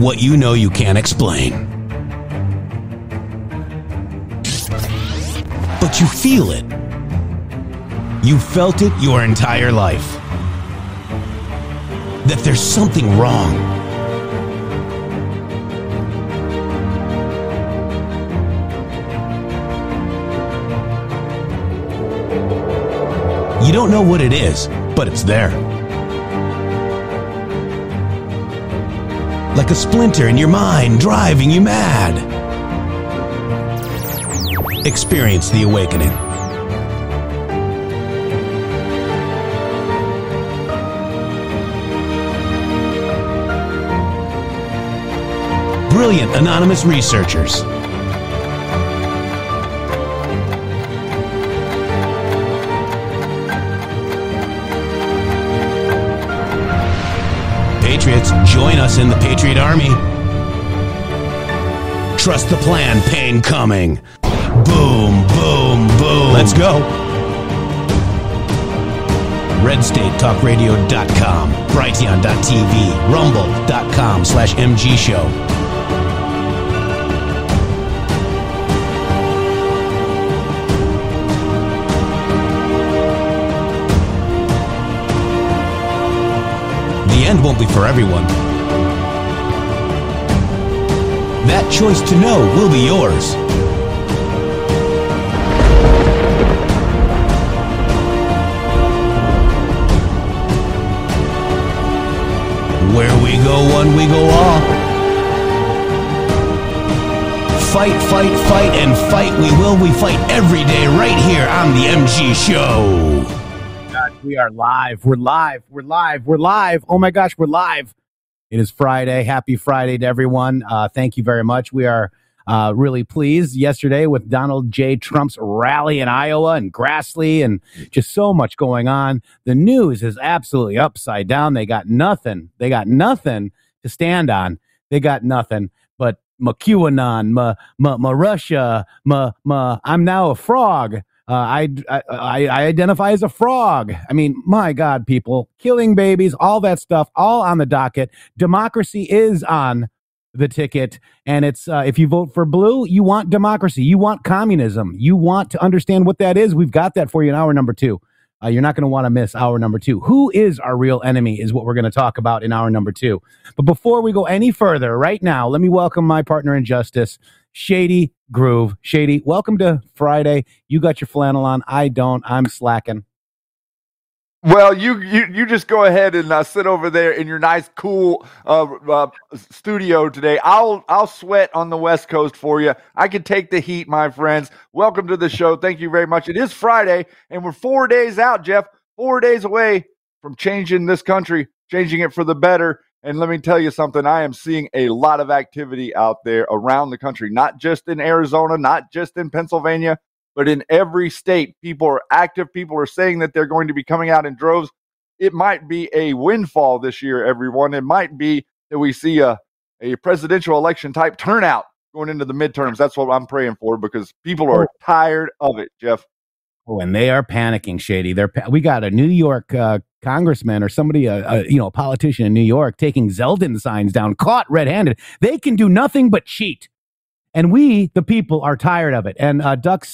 what you know you can't explain. But you feel it. You felt it your entire life. That there's something wrong. You don't know what it is, but it's there. Like a splinter in your mind, driving you mad. Experience the awakening. Brilliant anonymous researchers. Patriots, join us in the Patriot Army. Trust the plan, pain coming. Boom, boom, boom. Let's go. RedStateTalkRadio.com, Brighteon.tv, Rumble.com/MG Show. The end won't be for everyone. That choice to know will be yours. Where we go one, we go all. Fight, fight, fight, and fight we will. We fight every day right here on the MG Show. We are live. We're live. We're live. We're live. Oh my gosh, we're live. It is Friday. Happy Friday to everyone. Thank you very much. We are really pleased yesterday with Donald J. Trump's rally in Iowa and Grassley and just so much going on. The news is absolutely upside down. They got nothing. They got nothing to stand on. They got nothing but ma QAnon, ma Russia, I'm now a frog. I identify as a frog. I mean, my God, people, killing babies, all that stuff, all on the docket. Democracy is on the ticket. And it's if you vote for blue, you want democracy. You want communism. You want to understand what that is. We've got that for you in hour number 2. You're not going to want to miss hour number 2. Who is our real enemy is what we're going to talk about in hour number 2. But before we go any further, right now, let me welcome my partner in justice, Shady Groove. Shady, welcome to Friday. You got your flannel on. I don't. I'm slacking. Well, you just go ahead and sit over there in your nice, cool studio today. I'll sweat on the West Coast for you. I can take the heat, my friends. Welcome to the show. Thank you very much. It is Friday, and we're 4 days out, Jeff. 4 days away from changing this country, changing it for the better. And let me tell you something. I am seeing a lot of activity out there around the country, not just in Arizona, not just in Pennsylvania, but in every state. People are active. People are saying that they're going to be coming out in droves. It might be a windfall this year, everyone. It might be that we see a presidential election type turnout going into the midterms. That's what I'm praying for, because people are tired of it, Jeff. Oh, and they are panicking, Shady. We got a New York congressman or somebody, a politician in New York taking Zeldin signs down, caught red-handed. They can do nothing but cheat. And we, the people, are tired of it. And Ducks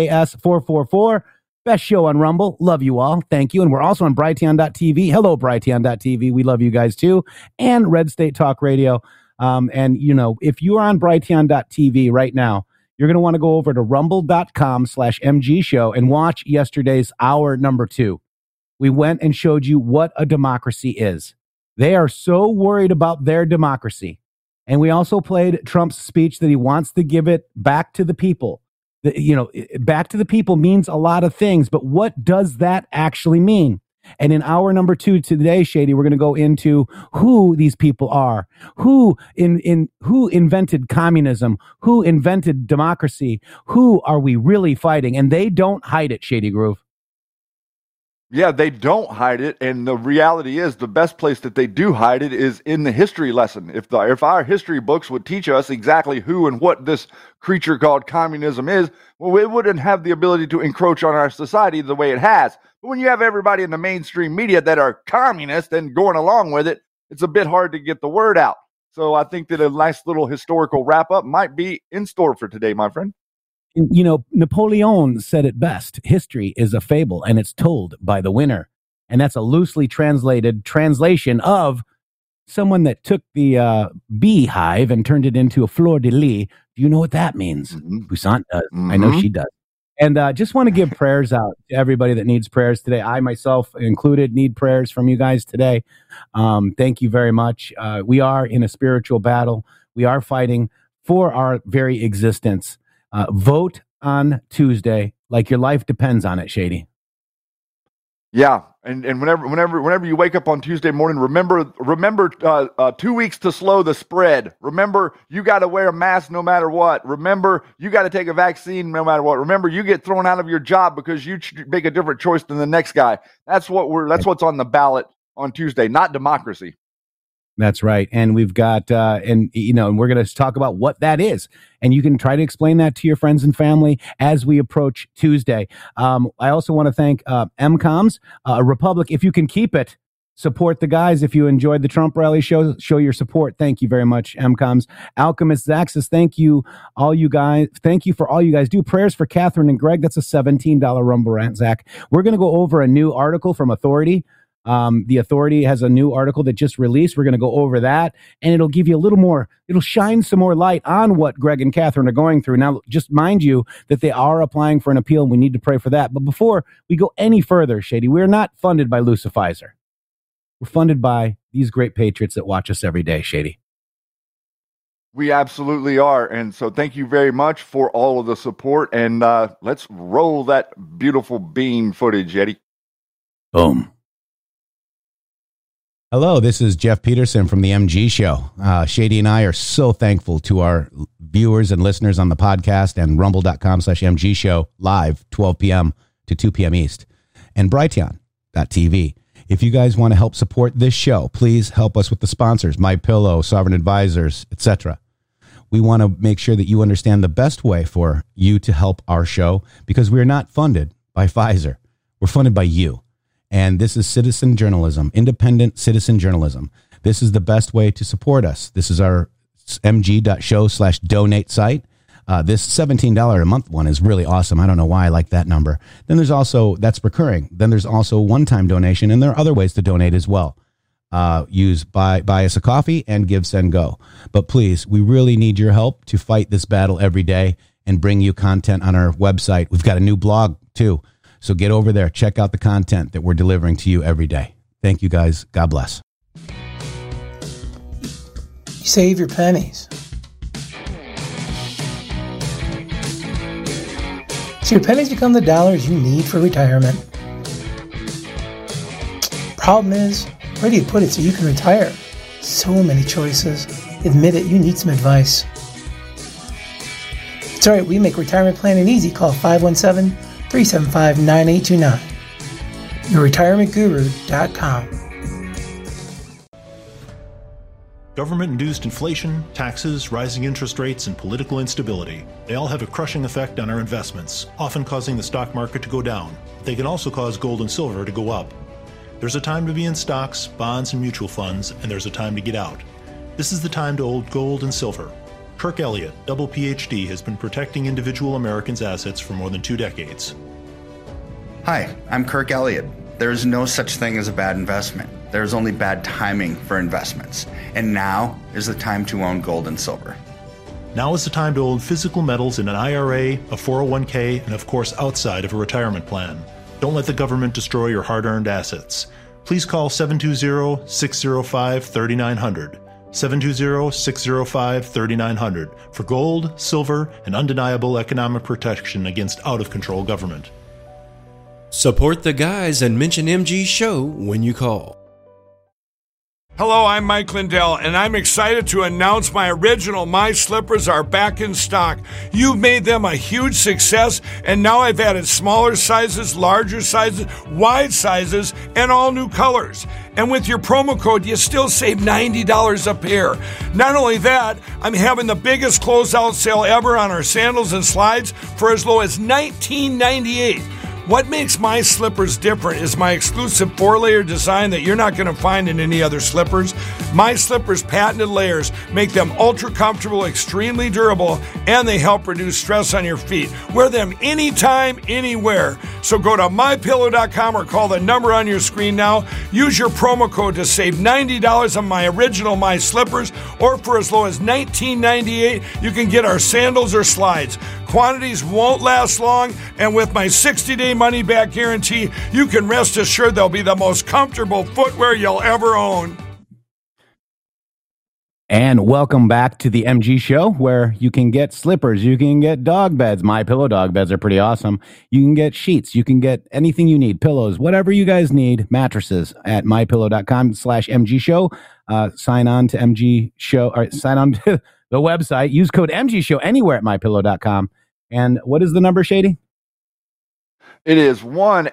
AS444, best show on Rumble. Love you all. Thank you. And we're also on Brighteon.tv. Hello, Brighteon.tv. We love you guys too. And Red State Talk Radio. And, if you are on Brighteon.tv right now, you're going to want to go over to rumble.com/MG Show and watch yesterday's hour number 2. We went and showed you what a democracy is. They are so worried about their democracy. And we also played Trump's speech that he wants to give it back to the people. Back to the people means a lot of things, but what does that actually mean? And in hour number 2 today, Shady, we're going to go into who these people are, who invented communism, who invented democracy, who are we really fighting? And they don't hide it, Shady Groove. Yeah, they don't hide it, and the reality is the best place that they do hide it is in the history lesson. If our history books would teach us exactly who and what this creature called communism is, well, it wouldn't have the ability to encroach on our society the way it has. But when you have everybody in the mainstream media that are communist and going along with it, it's a bit hard to get the word out. So I think that a nice little historical wrap up might be in store for today, my friend. You know, Napoleon said it best. History is a fable, and it's told by the winner. And that's a loosely translated translation of someone that took the beehive and turned it into a fleur de lis. Do you know what that means? Busan does. I know she does. And just want to give prayers out to everybody that needs prayers today. I myself included need prayers from you guys today. Thank you very much. We are in a spiritual battle. We are fighting for our very existence. Vote on Tuesday like your life depends on it, Shady. Yeah, and whenever you wake up on Tuesday morning, remember 2 weeks to slow the spread. Remember, you got to wear a mask no matter what. Remember, you got to take a vaccine no matter what. Remember, you get thrown out of your job because you make a different choice than the next guy. That's what's on the ballot on Tuesday, not democracy. That's right. And we've got, and we're going to talk about what that is. And you can try to explain that to your friends and family as we approach Tuesday. I also want to thank MCOMS, Republic. If you can keep it, support the guys. If you enjoyed the Trump rally, show your support. Thank you very much, MCOMS. Alchemist Zaxxas, thank you, all you guys. Thank you for all you guys do. Prayers for Catherine and Greg. That's a $17 Rumble Rant, Zach. We're going to go over a new article from Authority. The Authority has a new article that just released. We're going to go over that, and it'll give you a little more, it'll shine some more light on what Greg and Catherine are going through. Now, just mind you that they are applying for an appeal, and we need to pray for that. But before we go any further, Shady, we're not funded by Lucifizer. We're funded by these great patriots that watch us every day, Shady. We absolutely are. And so thank you very much for all of the support, and let's roll that beautiful beam footage, Eddie. Boom. Hello, this is Jeff Peterson from the MG Show. Shady and I are so thankful to our viewers and listeners on the podcast and rumble.com/MG Show live 12 p.m. to 2 p.m. East and Brighteon.tv. If you guys want to help support this show, please help us with the sponsors, MyPillow, Sovereign Advisors, etc. We want to make sure that you understand the best way for you to help our show because we are not funded by Pfizer. We're funded by you. And this is citizen journalism, independent citizen journalism. This is the best way to support us. This is our mg.show/donate site. This $17 a month one is really awesome. I don't know why I like that number. Then there's also, that's recurring. Then there's also one-time donation, and there are other ways to donate as well. Buy us a coffee and Give, Send, Go. But please, we really need your help to fight this battle every day and bring you content on our website. We've got a new blog too. So get over there, check out the content that we're delivering to you every day. Thank you, guys. God bless. You save your pennies. So your pennies become the dollars you need for retirement. Problem is, where do you put it so you can retire? So many choices. Admit it, you need some advice. It's alright, we make retirement planning easy. Call 517-375-9829. YourRetirementGuru.com. Government-induced inflation, taxes, rising interest rates, and political instability. They all have a crushing effect on our investments, often causing the stock market to go down. They can also cause gold and silver to go up. There's a time to be in stocks, bonds, and mutual funds, and there's a time to get out. This is the time to hold gold and silver. Kirk Elliott, double PhD, has been protecting individual Americans' assets for more than 2 decades. Hi, I'm Kirk Elliott. There is no such thing as a bad investment. There is only bad timing for investments. And now is the time to own gold and silver. Now is the time to own physical metals in an IRA, a 401k, and of course outside of a retirement plan. Don't let the government destroy your hard-earned assets. Please call 720-605-3900. 720-605-3900 for gold, silver, and undeniable economic protection against out-of-control government. Support the guys and mention MG Show when you call. Hello, I'm Mike Lindell, and I'm excited to announce my original My Slippers are back in stock. You've made them a huge success, and now I've added smaller sizes, larger sizes, wide sizes, and all new colors. And with your promo code, you still save $90 a pair. Not only that, I'm having the biggest closeout sale ever on our sandals and slides for as low as $19.98. What makes my slippers different is my exclusive 4-layer design that you're not going to find in any other slippers. My slippers' patented layers make them ultra comfortable, extremely durable, and they help reduce stress on your feet. Wear them anytime, anywhere. So go to mypillow.com or call the number on your screen now. Use your promo code to save $90 on my original My Slippers, or for as low as $19.98, you can get our sandals or slides. Quantities won't last long, and with my 60-day money-back guarantee, you can rest assured they'll be the most comfortable footwear you'll ever own. And welcome back to the MG Show, where you can get slippers, you can get dog beds. My Pillow dog beds are pretty awesome. You can get sheets, you can get anything you need, pillows, whatever you guys need, mattresses at mypillow.com/MG Show. Sign on to MG Show, or sign on to the website. Use code MG Show anywhere at mypillow.com. And what is the number, Shady? It is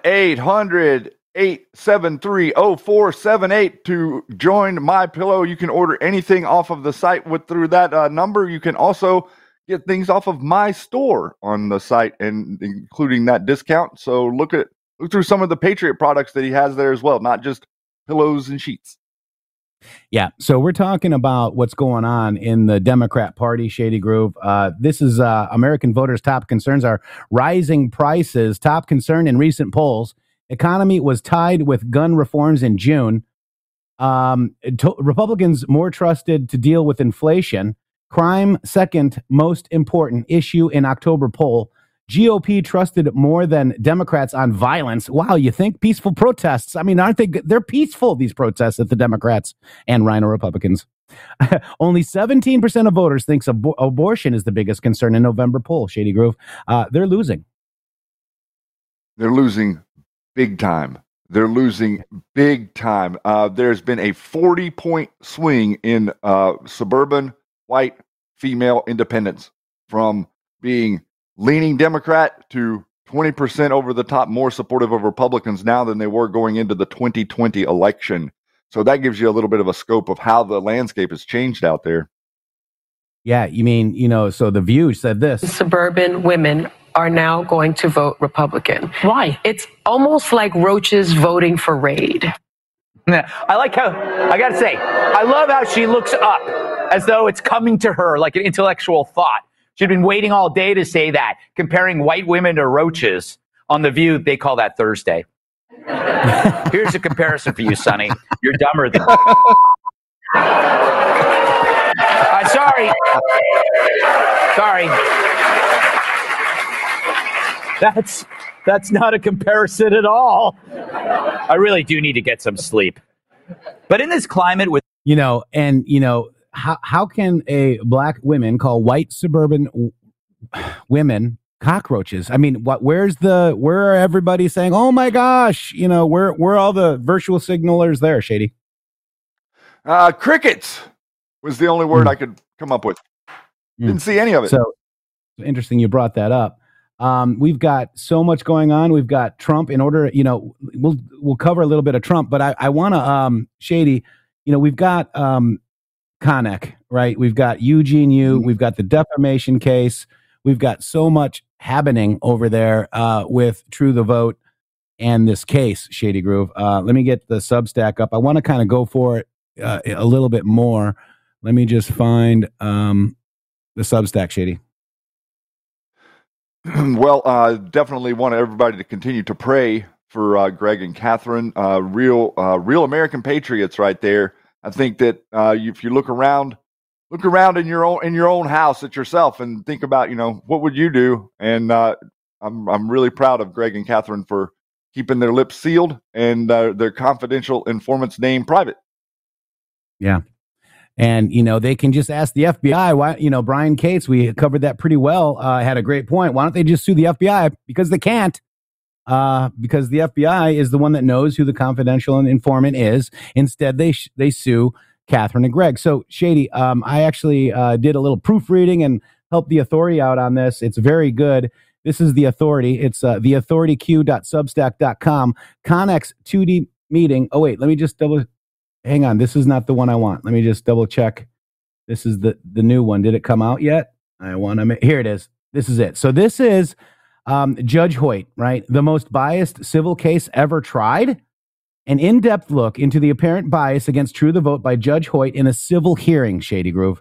1-800-873-0478 to join My Pillow. You can order anything off of the site through that number. You can also get things off of my store on the site, and including that discount. So look through some of the Patriot products that he has there as well, not just pillows and sheets. Yeah, so we're talking about what's going on in the Democrat Party, Shady Groove. This is American voters' top concerns are rising prices. Top concern in recent polls. Economy was tied with gun reforms in June. Republicans more trusted to deal with inflation. Crime, second most important issue in October poll. GOP trusted more than Democrats on violence. Wow, you think peaceful protests? I mean, aren't they? They're peaceful, these protests at the Democrats and Rhino Republicans. Only 17% of voters thinks abortion is the biggest concern in November poll, Shady Groove. They're losing. They're losing big time. They're losing big time. There's been a 40-point swing in suburban white female independents from being leaning Democrat to 20% over the top, more supportive of Republicans now than they were going into the 2020 election. So that gives you a little bit of a scope of how the landscape has changed out there. Yeah, you mean, so The View said this. Suburban women are now going to vote Republican. Why? It's almost like roaches voting for Raid. I like how, I gotta say, I love how she looks up as though it's coming to her like an intellectual thought. She'd been waiting all day to say that, comparing white women to roaches. On The View, they call that Thursday. Here's a comparison for you, Sonny. You're dumber than sorry. That's not a comparison at all. I really do need to get some sleep. But in this climate with... How can a black woman call white suburban women cockroaches? I mean, where are everybody saying, oh my gosh, where are all the virtual signalers there, Shady? Crickets was the only word I could come up with. Didn't see any of it. So interesting you brought that up. We've got so much going on. We've got Trump. In order, we'll cover a little bit of Trump, but I want to, Shady, we've got Connick, right? We've got Eugene Yu. We've got the defamation case. We've got so much happening over there with True the Vote and this case, Shady Groove. Let me get the Substack up. I want to kind of go for it a little bit more. Let me just find the Substack, Shady. Well, definitely want everybody to continue to pray for Greg and Catherine, real American patriots right there. I think that if you look around in your own house at yourself and think about, what would you do? And I'm really proud of Greg and Catherine for keeping their lips sealed and their confidential informant's name private. Yeah. And, they can just ask the FBI why, Brian Cates, we covered that pretty well, had a great point. Why don't they just sue the FBI? Because they can't. Because the FBI is the one that knows who the confidential informant is. Instead, they sue Catherine and Greg. So, Shady, I actually did a little proofreading and helped the Authority out on this. It's very good. This is the Authority. It's theauthorityq.substack.com. Connex 2D meeting. Oh, wait, let me just hang on. This is not the one I want. Let me just double check. This is the new one. Did it come out yet? Here it is. This is it. So this is Judge Hoyt, right? The most biased civil case ever tried. An in-depth look into the apparent bias against True the Vote by Judge Hoyt in a civil hearing, Shady Groove.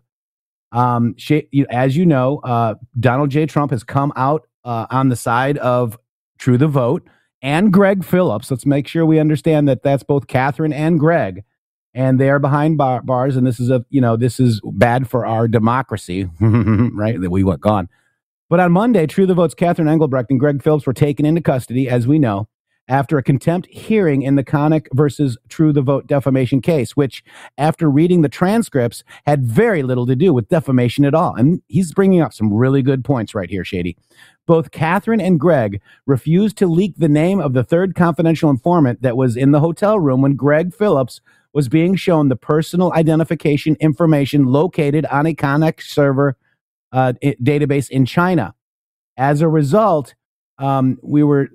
As you know, Donald J. Trump has come out on the side of True the Vote and Greg Phillips. Let's make sure we understand that that's both Catherine and Greg, and they are behind bars. And this is bad for our democracy, right? That we went gone. But on Monday, True the Vote's Catherine Engelbrecht and Greg Phillips were taken into custody, as we know, after a contempt hearing in the Connick versus True the Vote defamation case, which, after reading the transcripts, had very little to do with defamation at all. And he's bringing up some really good points right here, Shady. Both Catherine and Greg refused to leak the name of the third confidential informant that was in the hotel room when Greg Phillips was being shown the personal identification information located on a Connick server database in China. As a result, we're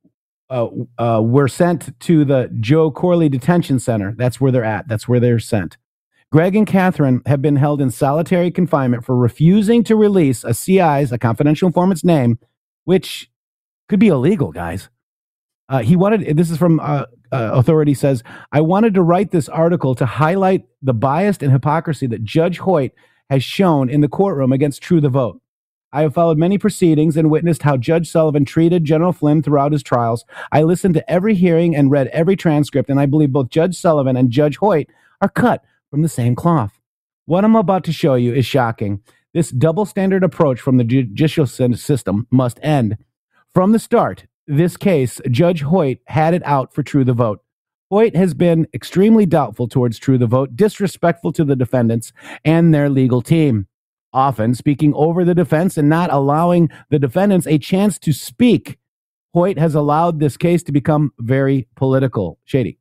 sent to the Joe Corley Detention Center. That's where they're at. That's where they're sent. Greg and Catherine have been held in solitary confinement for refusing to release a CI's, a confidential informant's name, which could be illegal, guys. This is from Authority says, I wanted to write this article to highlight the bias and hypocrisy that Judge Hoyt has shown in the courtroom against True the Vote. I have followed many proceedings and witnessed how Judge Sullivan treated General Flynn throughout his trials. I listened to every hearing and read every transcript, and I believe both Judge Sullivan and Judge Hoyt are cut from the same cloth. What I'm about to show you is shocking. This double standard approach from the judicial system must end. From the start, this case, Judge Hoyt had it out for True the Vote. Hoyt has been extremely doubtful towards True the Vote, disrespectful to the defendants and their legal team, often speaking over the defense and not allowing the defendants a chance to speak. Hoyt has allowed this case to become very political. Shady.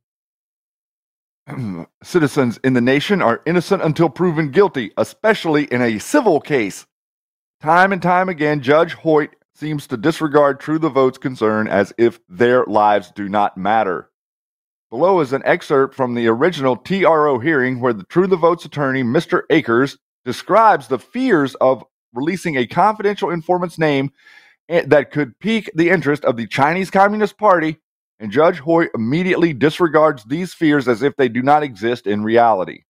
Citizens in the nation are innocent until proven guilty, especially in a civil case. Time and time again, Judge Hoyt seems to disregard True the Vote's concern as if their lives do not matter. Below is an excerpt from the original TRO hearing where the True the Vote's attorney, Mr. Akers, describes the fears of releasing a confidential informant's name that could pique the interest of the Chinese Communist Party, and Judge Hoyt immediately disregards these fears as if they do not exist in reality.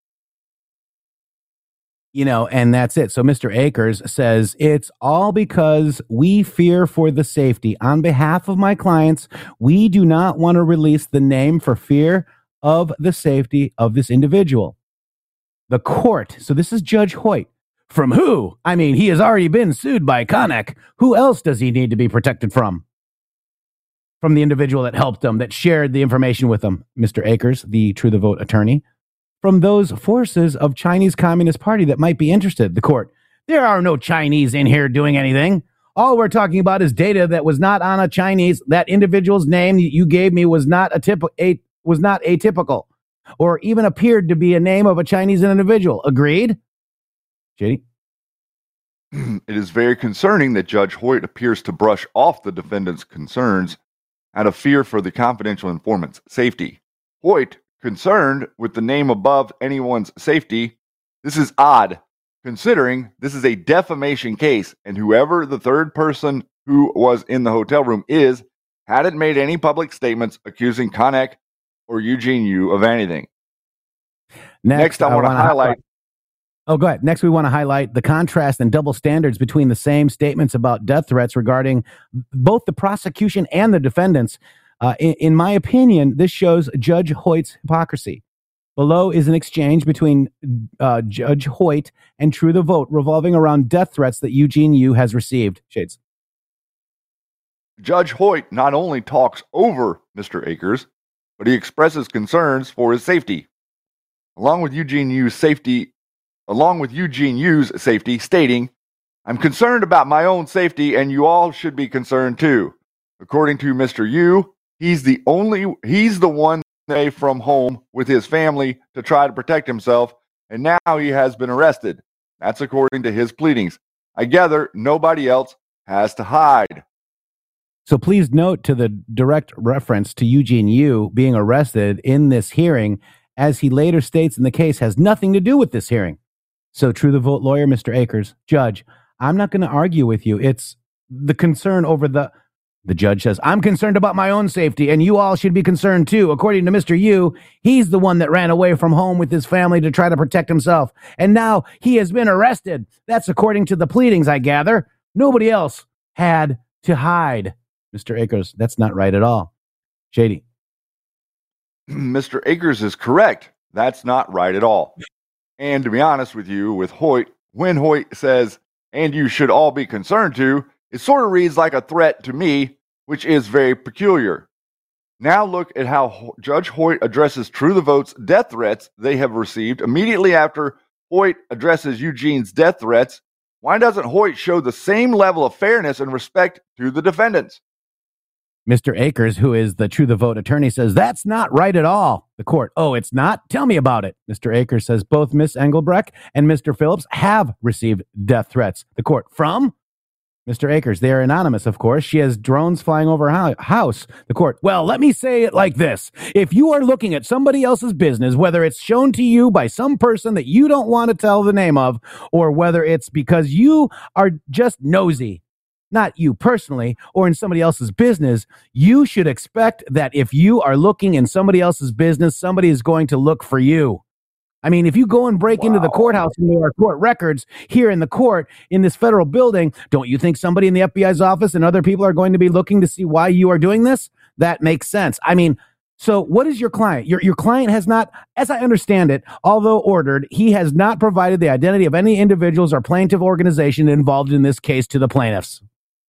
And that's it. So Mr. Akers says, it's all because we fear for the safety. On behalf of my clients, we do not want to release the name for fear of the safety of this individual. The court, so this is Judge Hoyt. From who? I mean, he has already been sued by Connick. Who else does he need to be protected from? From the individual that helped him, that shared the information with him, Mr. Akers, the True the Vote attorney. From those forces of Chinese Communist Party that might be interested. The court, there are no Chinese in here doing anything. All we're talking about is data that was not on a Chinese. That individual's name that you gave me was not atypical, or even appeared to be a name of a Chinese individual. Agreed? JD? It is very concerning that Judge Hoyt appears to brush off the defendant's concerns out of fear for the confidential informant's safety. Hoyt, concerned with the name above anyone's safety. This is odd, considering this is a defamation case, and whoever the third person who was in the hotel room hadn't made any public statements accusing Connick or Eugene Yu of anything. Next I want to highlight... Oh, go ahead. Next, we want to highlight the contrast and double standards between the same statements about death threats regarding both the prosecution and the defendants. In my opinion, this shows Judge Hoyt's hypocrisy. Below is an exchange between Judge Hoyt and True the Vote revolving around death threats that Eugene Yu has received. Shades. Judge Hoyt not only talks over Mr. Akers, but he expresses concerns for his safety. Along with Eugene Yu's safety, stating, I'm concerned about my own safety and you all should be concerned too. According to Mr. Yu, he's the one away from home with his family to try to protect himself, and now he has been arrested. That's according to his pleadings. I gather nobody else has to hide. So please note to the direct reference to Eugene Yu being arrested in this hearing, as he later states in the case, has nothing to do with this hearing. So True the Vote lawyer, Mr. Akers, Judge, I'm not going to argue with you. It's the concern over the judge says, I'm concerned about my own safety, and you all should be concerned too. According to Mr. Yu, he's the one that ran away from home with his family to try to protect himself. And now he has been arrested. That's according to the pleadings, I gather. Nobody else had to hide. Mr. Akers, that's not right at all. Shady. Mr. Akers is correct. That's not right at all. And to be honest with you, with Hoyt, when Hoyt says, and you should all be concerned too, it sort of reads like a threat to me, which is very peculiar. Now look at how Judge Hoyt addresses True the Vote's death threats they have received immediately after Hoyt addresses Eugene's death threats. Why doesn't Hoyt show the same level of fairness and respect to the defendants? Mr. Akers, who is the True the Vote attorney, says, that's not right at all. The court, oh, it's not? Tell me about it. Mr. Akers says, both Miss Engelbrecht and Mr. Phillips have received death threats. The court, from? Mr. Akers, they are anonymous, of course. She has drones flying over her house. The court, well, let me say it like this. If you are looking at somebody else's business, whether it's shown to you by some person that you don't want to tell the name of, or whether it's because you are just nosy, not you personally, or in somebody else's business, you should expect that if you are looking in somebody else's business, somebody is going to look for you. I mean, if you go and break into the courthouse and there are court records here in the court in this federal building, don't you think somebody in the FBI's office and other people are going to be looking to see why you are doing this? That makes sense. I mean, so what is your client? Your client has not, as I understand it, although ordered, he has not provided the identity of any individuals or plaintiff organization involved in this case to the plaintiffs.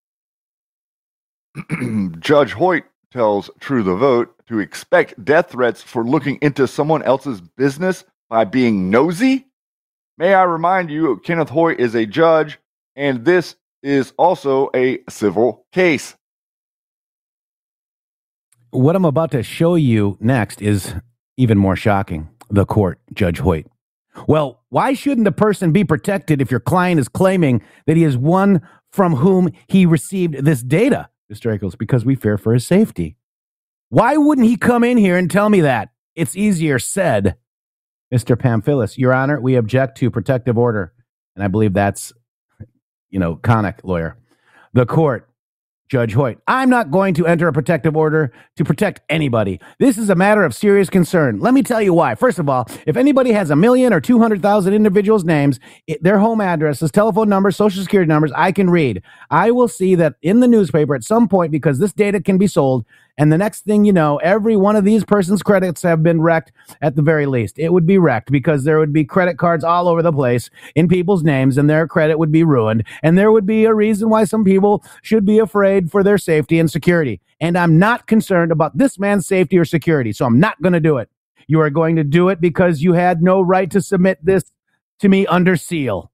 Judge Hoyt tells True the Vote to expect death threats for looking into someone else's business by being nosy. May I remind you, Kenneth Hoyt is a judge, and this is also a civil case. What I'm about to show you next is even more shocking. The court, Judge Hoyt. Well, why shouldn't a person be protected if your client is claiming that he is one from whom he received this data? Mr. Akers, because we fear for his safety. Why wouldn't he come in here and tell me that? It's easier said. Mr. Pamphilis, Your Honor, we object to protective order. And I believe that's, Connick lawyer. The court, Judge Hoyt, I'm not going to enter a protective order to protect anybody. This is a matter of serious concern. Let me tell you why. First of all, if anybody has 1 million or 200,000 individuals' names, their home addresses, telephone numbers, social security numbers, I can read. I will see that in the newspaper at some point because this data can be sold. And the next thing you know, every one of these person's credits have been wrecked at the very least. It would be wrecked because there would be credit cards all over the place in people's names and their credit would be ruined. And there would be a reason why some people should be afraid for their safety and security. And I'm not concerned about this man's safety or security, so I'm not going to do it. You are going to do it because you had no right to submit this to me under seal.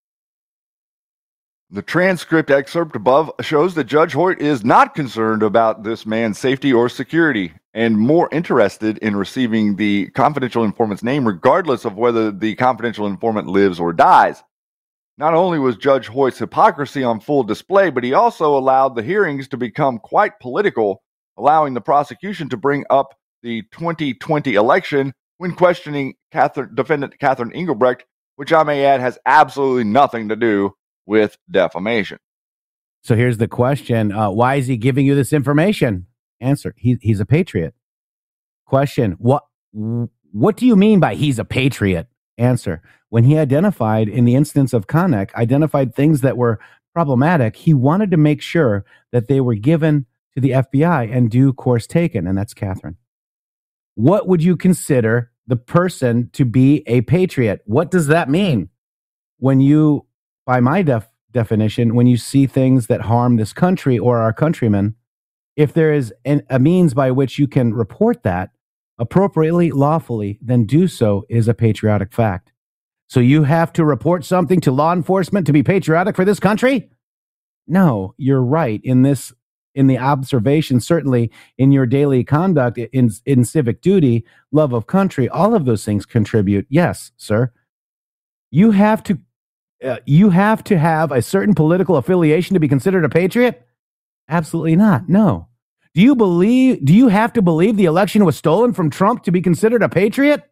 The transcript excerpt above shows that Judge Hoyt is not concerned about this man's safety or security and more interested in receiving the confidential informant's name regardless of whether the confidential informant lives or dies. Not only was Judge Hoyt's hypocrisy on full display, but he also allowed the hearings to become quite political, allowing the prosecution to bring up the 2020 election when questioning defendant Catherine Engelbrecht, which I may add has absolutely nothing to do with defamation. So here's the question. Why is he giving you this information? Answer. He's a patriot. Question. What do you mean by he's a patriot? Answer. When he identified, in the instance of Connick, identified things that were problematic, he wanted to make sure that they were given to the FBI and due course taken. And that's Catherine. What would you consider the person to be a patriot? What does that mean? When you, by my definition, when you see things that harm this country or our countrymen, if there is a means by which you can report that appropriately, lawfully, then do so is a patriotic fact. So you have to report something to law enforcement to be patriotic for this country? No, you're right. In the observation, certainly in your daily conduct, in civic duty, love of country, all of those things contribute. Yes, sir. You have to have a certain political affiliation to be considered a patriot? Absolutely not. No. Do you have to believe the election was stolen from Trump to be considered a patriot?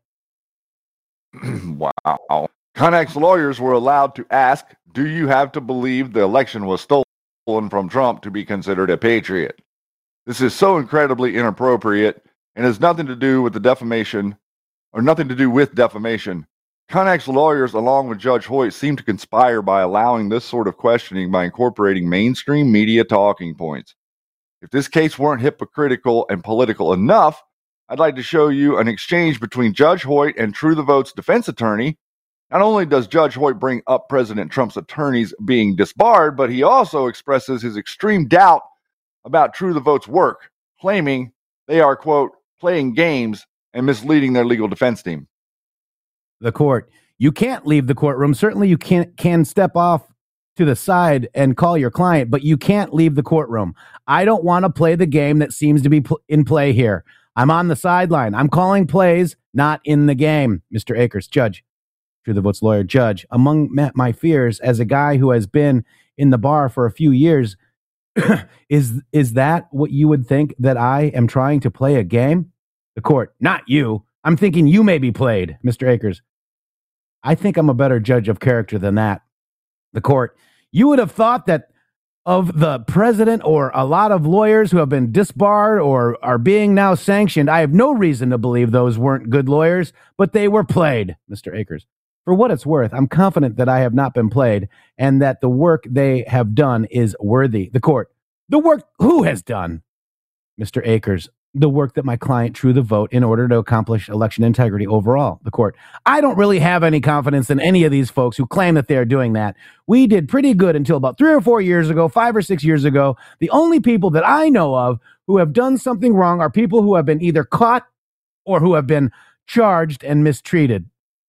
Wow. Connick's lawyers were allowed to ask, do you have to believe the election was stolen from Trump to be considered a patriot. This is so incredibly inappropriate and has nothing to do with defamation. Connick's lawyers, along with Judge Hoyt, seem to conspire by allowing this sort of questioning by incorporating mainstream media talking points. If this case weren't hypocritical and political enough, I'd like to show you an exchange between Judge Hoyt and True the Vote's defense attorney. Not only does Judge Hoyt bring up President Trump's attorneys being disbarred, but he also expresses his extreme doubt about True the Vote's work, claiming they are, quote, playing games and misleading their legal defense team. The court. You can't leave the courtroom. Certainly you can step off to the side and call your client, but you can't leave the courtroom. I don't want to play the game that seems to be in play here. I'm on the sideline. I'm calling plays, not in the game. Mr. Akers, Judge, True the Vote's lawyer, Judge, among my fears as a guy who has been in the bar for a few years, is that what you would think, that I am trying to play a game? The court, not you. I'm thinking you may be played. Mr. Akers, I think I'm a better judge of character than that. The court, you would have thought that of the president or a lot of lawyers who have been disbarred or are being now sanctioned, I have no reason to believe those weren't good lawyers, but they were played. Mr. Akers, for what it's worth, I'm confident that I have not been played and that the work they have done is worthy. The court, the work who has done? Mr. Akers, the work that my client True the Vote in order to accomplish election integrity overall. The court, I don't really have any confidence in any of these folks who claim that they're doing that. We did pretty good until about 3 or 4 years ago, 5 or 6 years ago. The only people that I know of who have done something wrong are people who have been either caught or who have been charged and mistreated.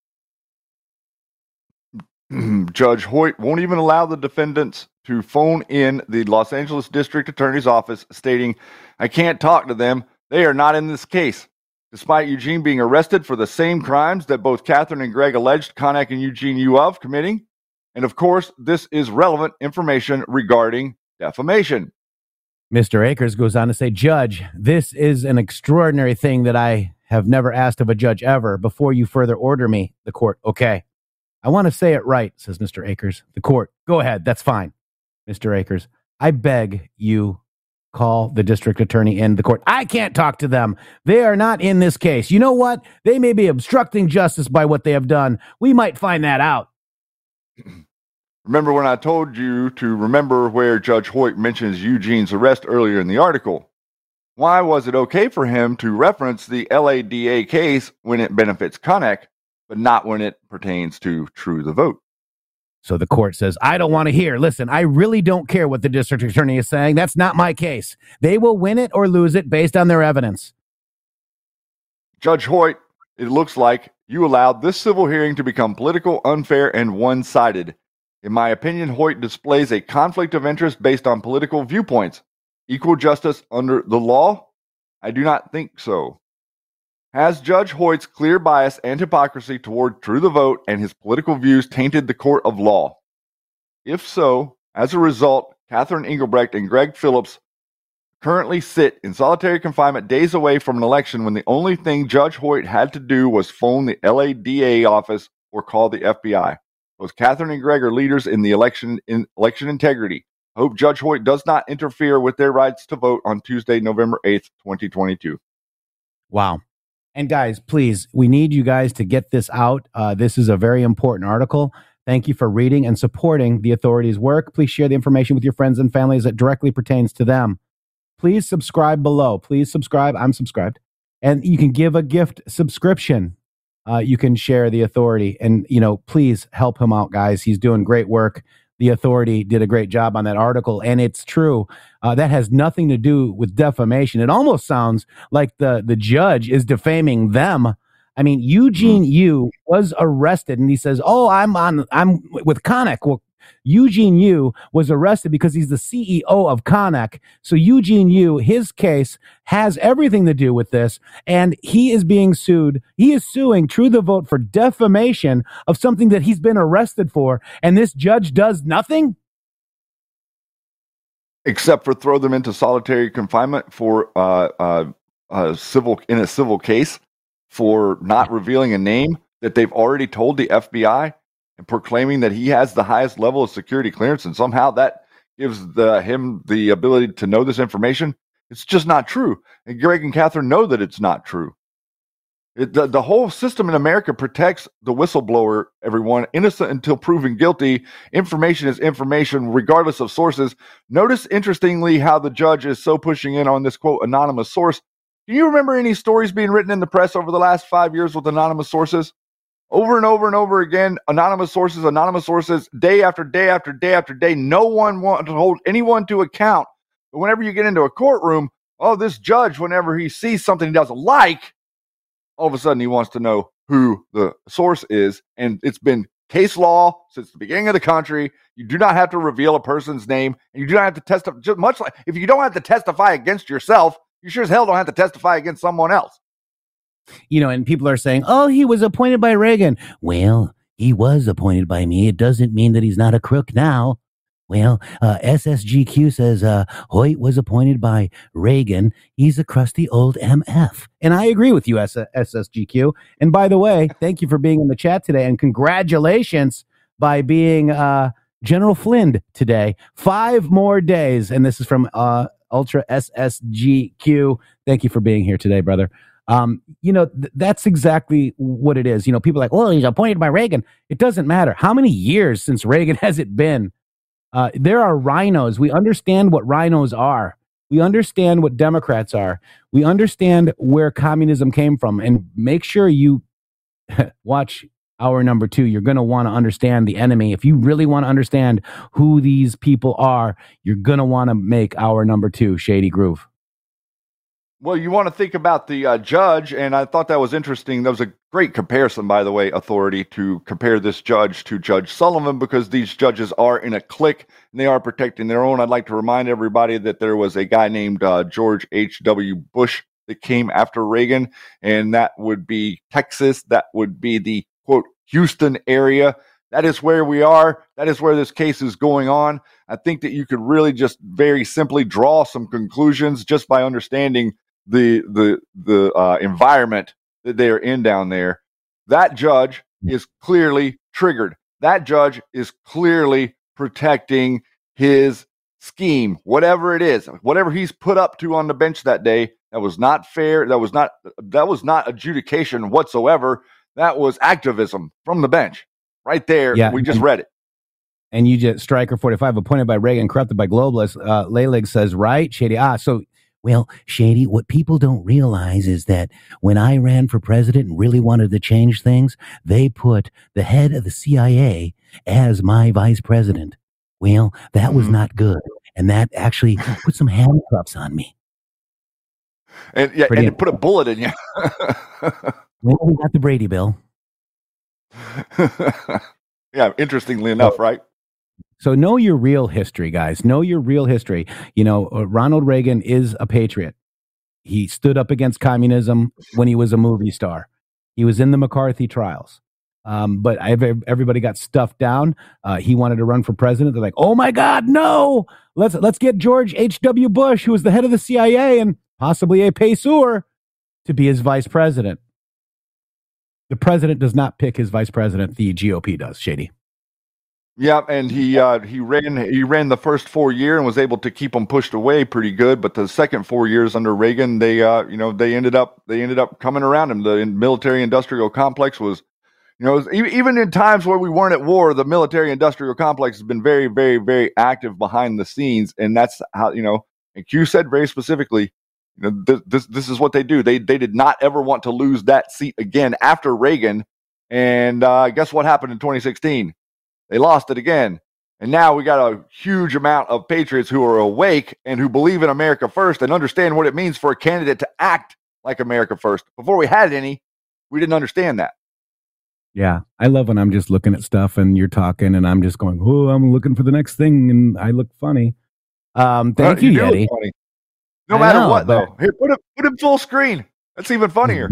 Judge Hoyt won't even allow the defendants to phone in the Los Angeles District Attorney's office stating, I can't talk to them. They are not in this case. Despite Eugene being arrested for the same crimes that both Catherine and Greg alleged Connick and Eugene U of committing. And of course, this is relevant information regarding defamation. Mr. Akers goes on to say, Judge, this is an extraordinary thing that I have never asked of a judge ever. Before you further order me, the court, okay. I want to say it right, says Mr. Akers. The court, go ahead, that's fine. Mr. Akers, I beg you, call the district attorney in. The court, I can't talk to them. They are not in this case. You know what? They may be obstructing justice by what they have done. We might find that out. Remember when I told you to remember where Judge Hoyt mentions Eugene's arrest earlier in the article? Why was it okay for him to reference the LADA case when it benefits Connick, but not when it pertains to True the Vote? So the court says, I don't want to hear. Listen, I really don't care what the district attorney is saying. That's not my case. They will win it or lose it based on their evidence. Judge Hoyt, it looks like you allowed this civil hearing to become political, unfair, and one-sided. In my opinion, Hoyt displays a conflict of interest based on political viewpoints. Equal justice under the law? I do not think so. Has Judge Hoyt's clear bias and hypocrisy toward True the Vote and his political views tainted the court of law? If so, as a result, Catherine Engelbrecht and Greg Phillips currently sit in solitary confinement days away from an election when the only thing Judge Hoyt had to do was phone the LADA office or call the FBI. Both Catherine and Greg are leaders in the election integrity. I hope Judge Hoyt does not interfere with their rights to vote on Tuesday, November 8th, 2022. Wow. And guys, please, we need you guys to get this out. This is a very important article. Thank you for reading and supporting the authorities' work. Please share the information with your friends and families that directly pertains to them. Please subscribe below. Please subscribe. I'm subscribed. And you can give a gift subscription. You can share the authority. And, please help him out, guys. He's doing great work. The authority did a great job on that article, and it's true. That has nothing to do with defamation. It almost sounds like the judge is defaming them. I mean, Eugene Yu was arrested, and he says, "Oh, I'm with Connick." Well, Eugene Yu was arrested because he's the CEO of Connick. So Eugene Yu, his case has everything to do with this, and he is being sued. He is suing True the Vote for defamation of something that he's been arrested for, and this judge does nothing? Except for throw them into solitary confinement for a civil case for not revealing a name that they've already told the FBI and proclaiming that he has the highest level of security clearance, and somehow that gives him the ability to know this information. It's just not true. And Greg and Catherine know that it's not true. The whole system in America protects the whistleblower, everyone, innocent until proven guilty. Information is information, regardless of sources. Notice, interestingly, how the judge is so pushing in on this, quote, anonymous source. Do you remember any stories being written in the press over the last 5 years with anonymous sources? Over and over and over again, anonymous sources, day after day after day after day. No one wants to hold anyone to account. But whenever you get into a courtroom, this judge, whenever he sees something he doesn't like, all of a sudden he wants to know who the source is. And it's been case law since the beginning of the country. You do not have to reveal a person's name, and you do not have to testify. Just much like if you don't have to testify against yourself, you sure as hell don't have to testify against someone else. And people are saying, he was appointed by Reagan. Well, he was appointed by me. It doesn't mean that he's not a crook now. Well, SSGQ says Hoyt was appointed by Reagan. He's a crusty old MF. And I agree with you, SSGQ. And by the way, thank you for being in the chat today. And congratulations by being General Flynn today. 5 more days. And this is from Ultra SSGQ. Thank you for being here today, brother. That's exactly what it is. People are like, he's appointed by Reagan. It doesn't matter. How many years since Reagan has it been? There are rhinos. We understand what rhinos are. We understand what Democrats are. We understand where communism came from. And make sure you watch hour number 2. You're going to want to understand the enemy. If you really want to understand who these people are, you're going to want to make hour number 2 Shady Groove. Well, you want to think about the judge, and I thought that was interesting. That was a great comparison, by the way, Authority, to compare this judge to Judge Sullivan, because these judges are in a clique, and they are protecting their own. I'd like to remind everybody that there was a guy named George H.W. Bush that came after Reagan, and that would be Texas. That would be the, quote, Houston area. That is where we are. That is where this case is going on. I think that you could really just very simply draw some conclusions just by understanding the environment that they are in down there. That judge is clearly triggered. That judge is clearly protecting his scheme, whatever it is, whatever he's put up to on the bench that day. That was not fair. That was not adjudication whatsoever. That was activism from the bench right there. Yeah, we just read it. And you just Striker 45 appointed by Reagan, corrupted by globalists. Leylig says, right, Shady. Well, Shady, what people don't realize is that when I ran for president and really wanted to change things, they put the head of the CIA as my vice president. Well, that was not good. And that actually put some handcuffs on me. And it put a bullet in you. Well, we got the Brady Bill. Yeah, interestingly enough, right? So know your real history, guys. Know your real history. Ronald Reagan is a patriot. He stood up against communism when he was a movie star. He was in the McCarthy trials. But everybody got stuffed down. He wanted to run for president. They're like, oh my God, no! Let's get George H.W. Bush, who was the head of the CIA and possibly a payseur, to be his vice president. The president does not pick his vice president. The GOP does, Shady. Yeah, and he ran the first 4 years and was able to keep them pushed away pretty good. But the second 4 years under Reagan, they ended up coming around him. The military-industrial complex was, even in times where we weren't at war, the military-industrial complex has been very, very, very active behind the scenes, and that's how And Q said very specifically, this is what they do. They did not ever want to lose that seat again after Reagan, and guess what happened in 2016? They lost it again. And now we got a huge amount of patriots who are awake and who believe in America first and understand what it means for a candidate to act like America first. Before we had any, we didn't understand that. Yeah, I love when I'm just looking at stuff and you're talking and I'm just going, oh, I'm looking for the next thing and I look funny. Thank you, Yeti. No matter what, though. Here, put him full screen. That's even funnier.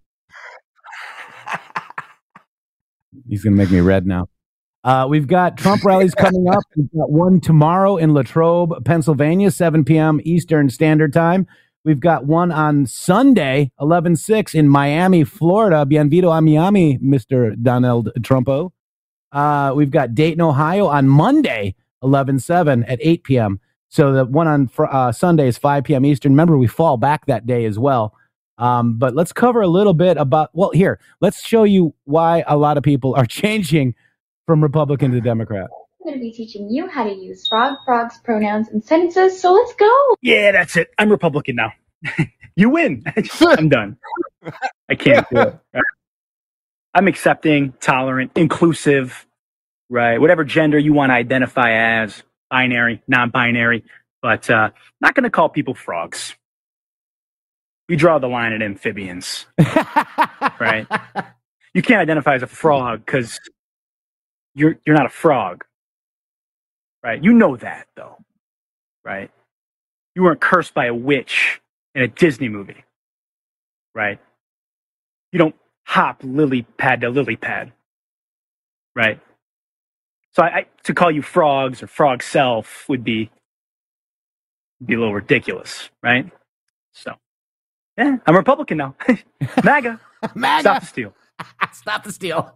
He's going to make me red now. We've got Trump rallies coming up. We've got one tomorrow in Latrobe, Pennsylvania, 7 p.m. Eastern Standard Time. We've got one on Sunday, 11/6 in Miami, Florida. Bienvenido a Miami, Mr. Donald Trumpo. We've got Dayton, Ohio on Monday, 11/7 at 8 p.m. So the one on Sunday is 5 p.m. Eastern. Remember, we fall back that day as well. But let's cover a little bit about, well, here, let's show you why a lot of people are changing from Republican to Democrat. I'm going to be teaching you how to use frogs, pronouns, and sentences, so let's go. Yeah, that's it. I'm Republican now. You win. I'm done. I can't do it. Right? I'm accepting, tolerant, inclusive, right? Whatever gender you want to identify as, binary, non-binary, but not going to call people frogs. We draw the line at amphibians, right? You can't identify as a frog because you're not a frog, right? You know that, though, right? You weren't cursed by a witch in a Disney movie, right? You don't hop lily pad to lily pad, right? So to call you frogs or frog self would be a little ridiculous, right? So, yeah, I'm a Republican now. MAGA. MAGA. Stop the steal. Stop the steal.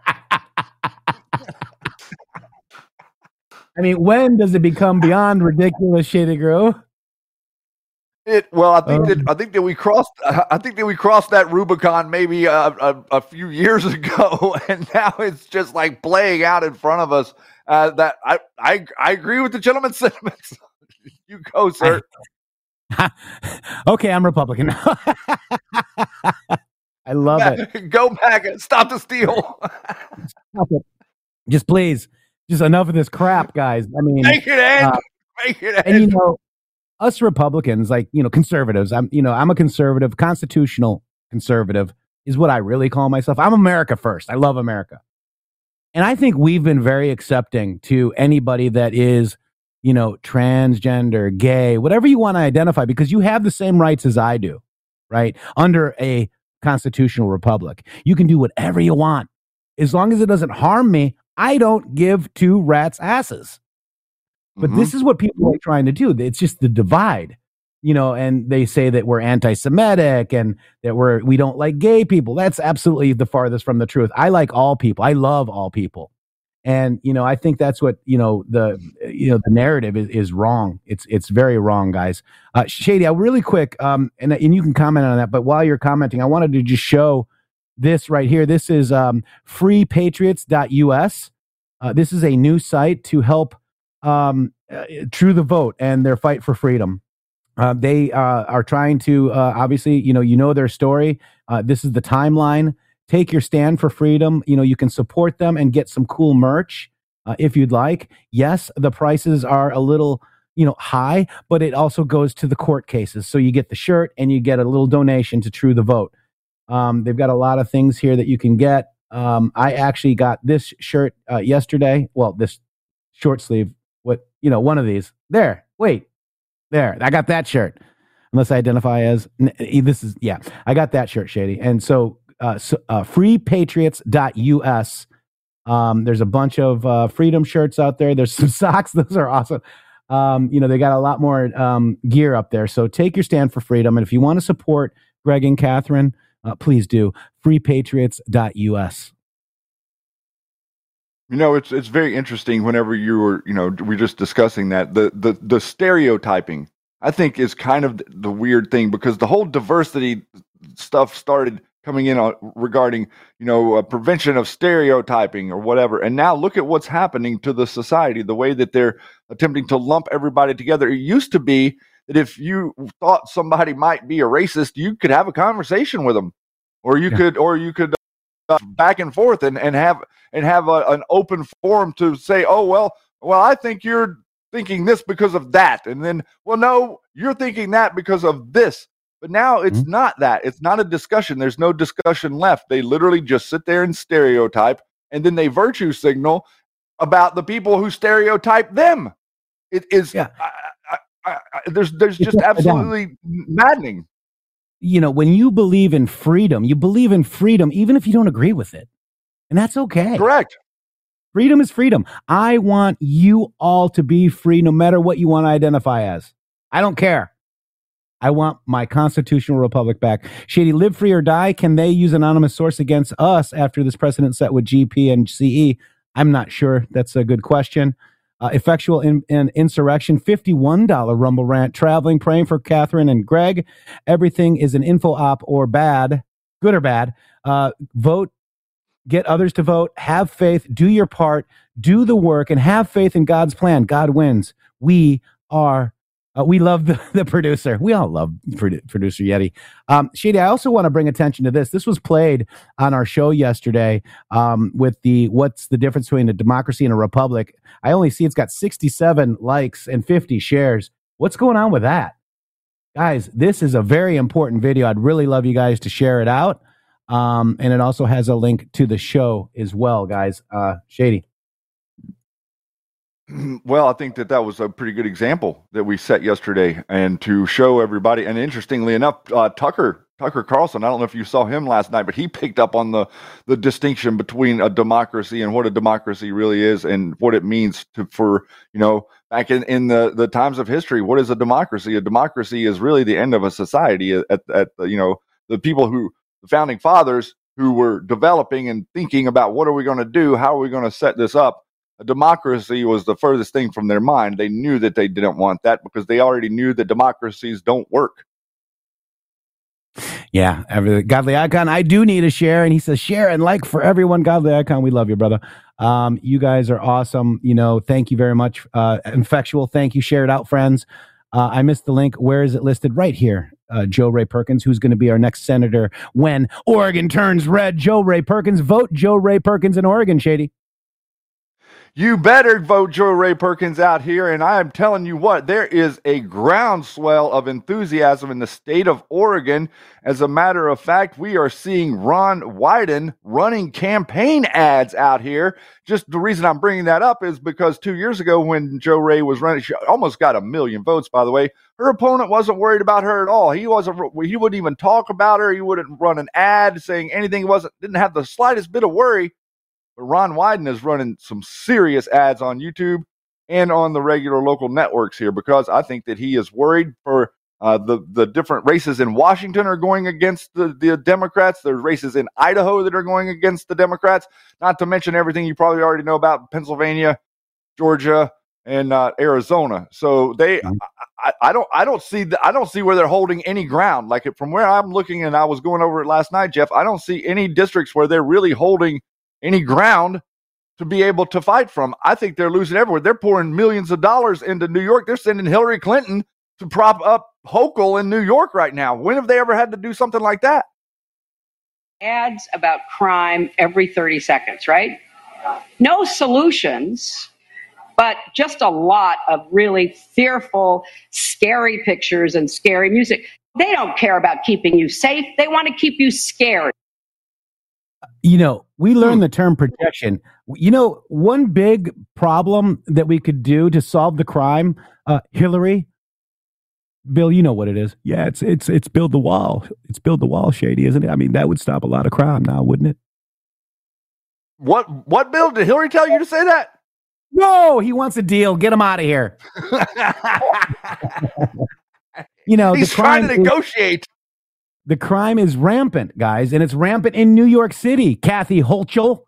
I mean, when does it become beyond ridiculous, Shady Grove? I think that we crossed that Rubicon maybe a few years ago, and now it's just like playing out in front of us. That I agree with the gentleman's sentiments. You go, sir. Okay, I'm Republican now. I love it. Go back and stop the steal. Stop it. Just please. Just enough of this crap, guys. I mean, make it end. Make it end. And us Republicans, conservatives. I'm a conservative, constitutional conservative is what I really call myself. I'm America first. I love America. And I think we've been very accepting to anybody that is, transgender, gay, whatever you want to identify, because you have the same rights as I do, right? Under a constitutional republic. You can do whatever you want. As long as it doesn't harm me, I don't give two rats' asses. But this is what people are trying to do. It's just the divide, and they say that we're anti-Semitic and that we don't like gay people. That's absolutely the farthest from the truth. I like all people. I love all people. And, I think that's what, the narrative is wrong. It's very wrong, guys. Shady, really quick, and you can comment on that. But while you're commenting, I wanted to just show this right here. This is freepatriots.us. This is a new site to help True the Vote and their fight for freedom. They are trying to, obviously, their story. This is the timeline. Take your stand for freedom. You can support them and get some cool merch if you'd like. Yes, the prices are a little, high, but it also goes to the court cases. So you get the shirt and you get a little donation to True the Vote. They've got a lot of things here that you can get. I actually got this shirt yesterday. Well, this short sleeve, one of these. There, wait, there. I got that shirt. Unless I identify as I got that shirt, Shady. And so, freepatriots.us. There's a bunch of freedom shirts out there. There's some socks. Those are awesome. They got a lot more gear up there. So take your stand for freedom. And if you want to support Greg and Catherine, please do. freepatriots.us. It's very interesting whenever you were, we're just discussing that the stereotyping, I think, is kind of the weird thing, because the whole diversity stuff started coming in regarding, prevention of stereotyping or whatever. And now look at what's happening to the society, the way that they're attempting to lump everybody together. It used to be that if you thought somebody might be a racist, you could have a conversation with them, or you could back and forth and have an open forum to say, oh, well, I think you're thinking this because of that. And then, well, no, you're thinking that because of this. But now it's not that. It's not a discussion. There's no discussion left. They literally just sit there and stereotype, and then they virtue signal about the people who stereotype them. It is, there's just absolutely maddening. When you believe in freedom even if you don't agree with it. And that's okay. Correct. Freedom is freedom. I want you all to be free no matter what you want to identify as. I don't care. I want my constitutional republic back. Shady, live free or die. Can they use anonymous source against us after this precedent set with GP and CE? I'm not sure. That's a good question. Effectual Insurrection, $51 Rumble Rant, Traveling, Praying for Catherine and Greg. Everything is an info op or bad, good or bad. Vote, get others to vote, have faith, do your part, do the work, and have faith in God's plan. God wins. We love the producer. We all love producer Yeti. Shady, I also want to bring attention to this. This was played on our show yesterday with what's the difference between a democracy and a republic. I only see it's got 67 likes and 50 shares. What's going on with that? Guys, this is a very important video. I'd really love you guys to share it out. And it also has a link to the show as well, guys. Shady. Well, I think that was a pretty good example that we set yesterday, and to show everybody. And interestingly enough, Tucker Carlson, I don't know if you saw him last night, but he picked up on the distinction between a democracy and what a democracy really is, and what it means for back in the times of history. What is a democracy? A democracy is really the end of a society. At the people the founding fathers who were developing and thinking about what are we going to do, how are we going to set this up. A democracy was the furthest thing from their mind. They knew that they didn't want that because they already knew that democracies don't work. Yeah, Godly Icon, I do need a share. And he says, share and like for everyone. Godly Icon, we love you, brother. You guys are awesome. Thank you very much. Effectual, thank you. Share it out, friends. I missed the link. Where is it listed? Right here. Joe Ray Perkins, who's going to be our next senator when Oregon turns red. Joe Ray Perkins. Vote Joe Ray Perkins in Oregon, Shady. You better vote Joe Ray Perkins out here, and I am telling you what, there is a groundswell of enthusiasm in the state of Oregon. As a matter of fact, we are seeing Ron Wyden running campaign ads out here. Just the reason I'm bringing that up is because 2 years ago when Joe Ray was running, she almost got 1 million votes, by the way. Her opponent wasn't worried about her at all. He wouldn't even talk about her. He wouldn't run an ad saying anything. Didn't have the slightest bit of worry. But Ron Wyden is running some serious ads on YouTube and on the regular local networks here, because I think that he is worried for the different races in Washington are going against the Democrats. There's races in Idaho that are going against the Democrats, not to mention everything you probably already know about Pennsylvania, Georgia, and Arizona. So I don't see where they're holding any ground. Like from where I'm looking, and I was going over it last night, Jeff, I don't see any districts where they're really holding any ground to be able to fight from. I think they're losing everywhere. They're pouring millions of dollars into New York. They're sending Hillary Clinton to prop up Hochul in New York right now. When have they ever had to do something like that? Ads about crime every 30 seconds, right? No solutions, but just a lot of really fearful, scary pictures and scary music. They don't care about keeping you safe. They want to keep you scared. We learned the term projection. One big problem that we could do to solve the crime, Hillary, Bill, you know what it is. Yeah, it's build the wall. It's build the wall, Shady, isn't it? I mean, that would stop a lot of crime now, wouldn't it? What, Bill? Did Hillary tell you to say that? No, he wants a deal. Get him out of here. He's trying to negotiate. The crime is rampant, guys, and it's rampant in New York City. Kathy Hochul,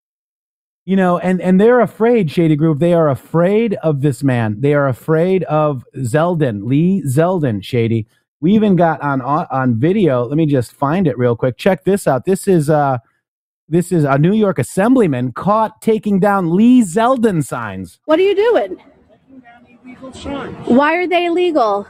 and they're afraid, Shady Groove. They are afraid of this man. They are afraid of Zeldin, Lee Zeldin, Shady. We even got on video. Let me just find it real quick. Check this out. This is a New York assemblyman caught taking down Lee Zeldin signs. What are you doing? Taking down illegal signs. Why are they illegal?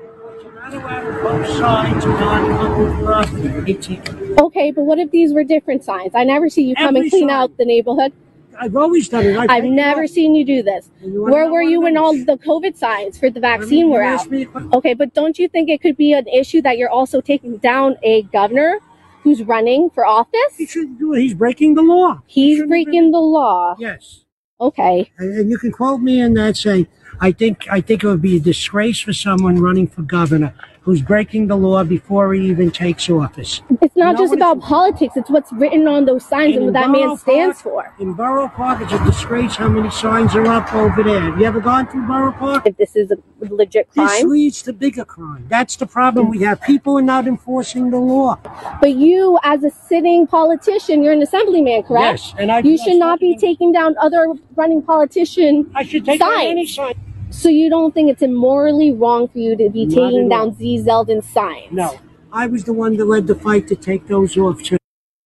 Okay, but what if these were different signs? I never see you come and clean out the neighborhood. I've always done it. I've never seen you do this. Where were you when all the COVID signs for the vaccine were out? Okay, but don't you think it could be an issue that you're also taking down a governor who's running for office? He shouldn't do it. He's breaking the law. He's breaking the law. Yes. Okay. And you can quote me in that saying, I think it would be a disgrace for someone running for governor who's breaking the law before he even takes office. It's not just about politics. It's what's written on those signs and what that man stands for. In Borough Park, it's a disgrace how many signs are up over there. Have you ever gone through Borough Park? If this is a legit crime. This leads to bigger crime. That's the problem we have. People are not enforcing the law. But you, as a sitting politician, you're an assemblyman, correct? Yes. And you should not be taking down other running politician I should take down any sign. So you don't think it's immorally wrong for you to be Not taking at all. down Z. Zeldin signs? No. I was the one that led the fight to take those off, too.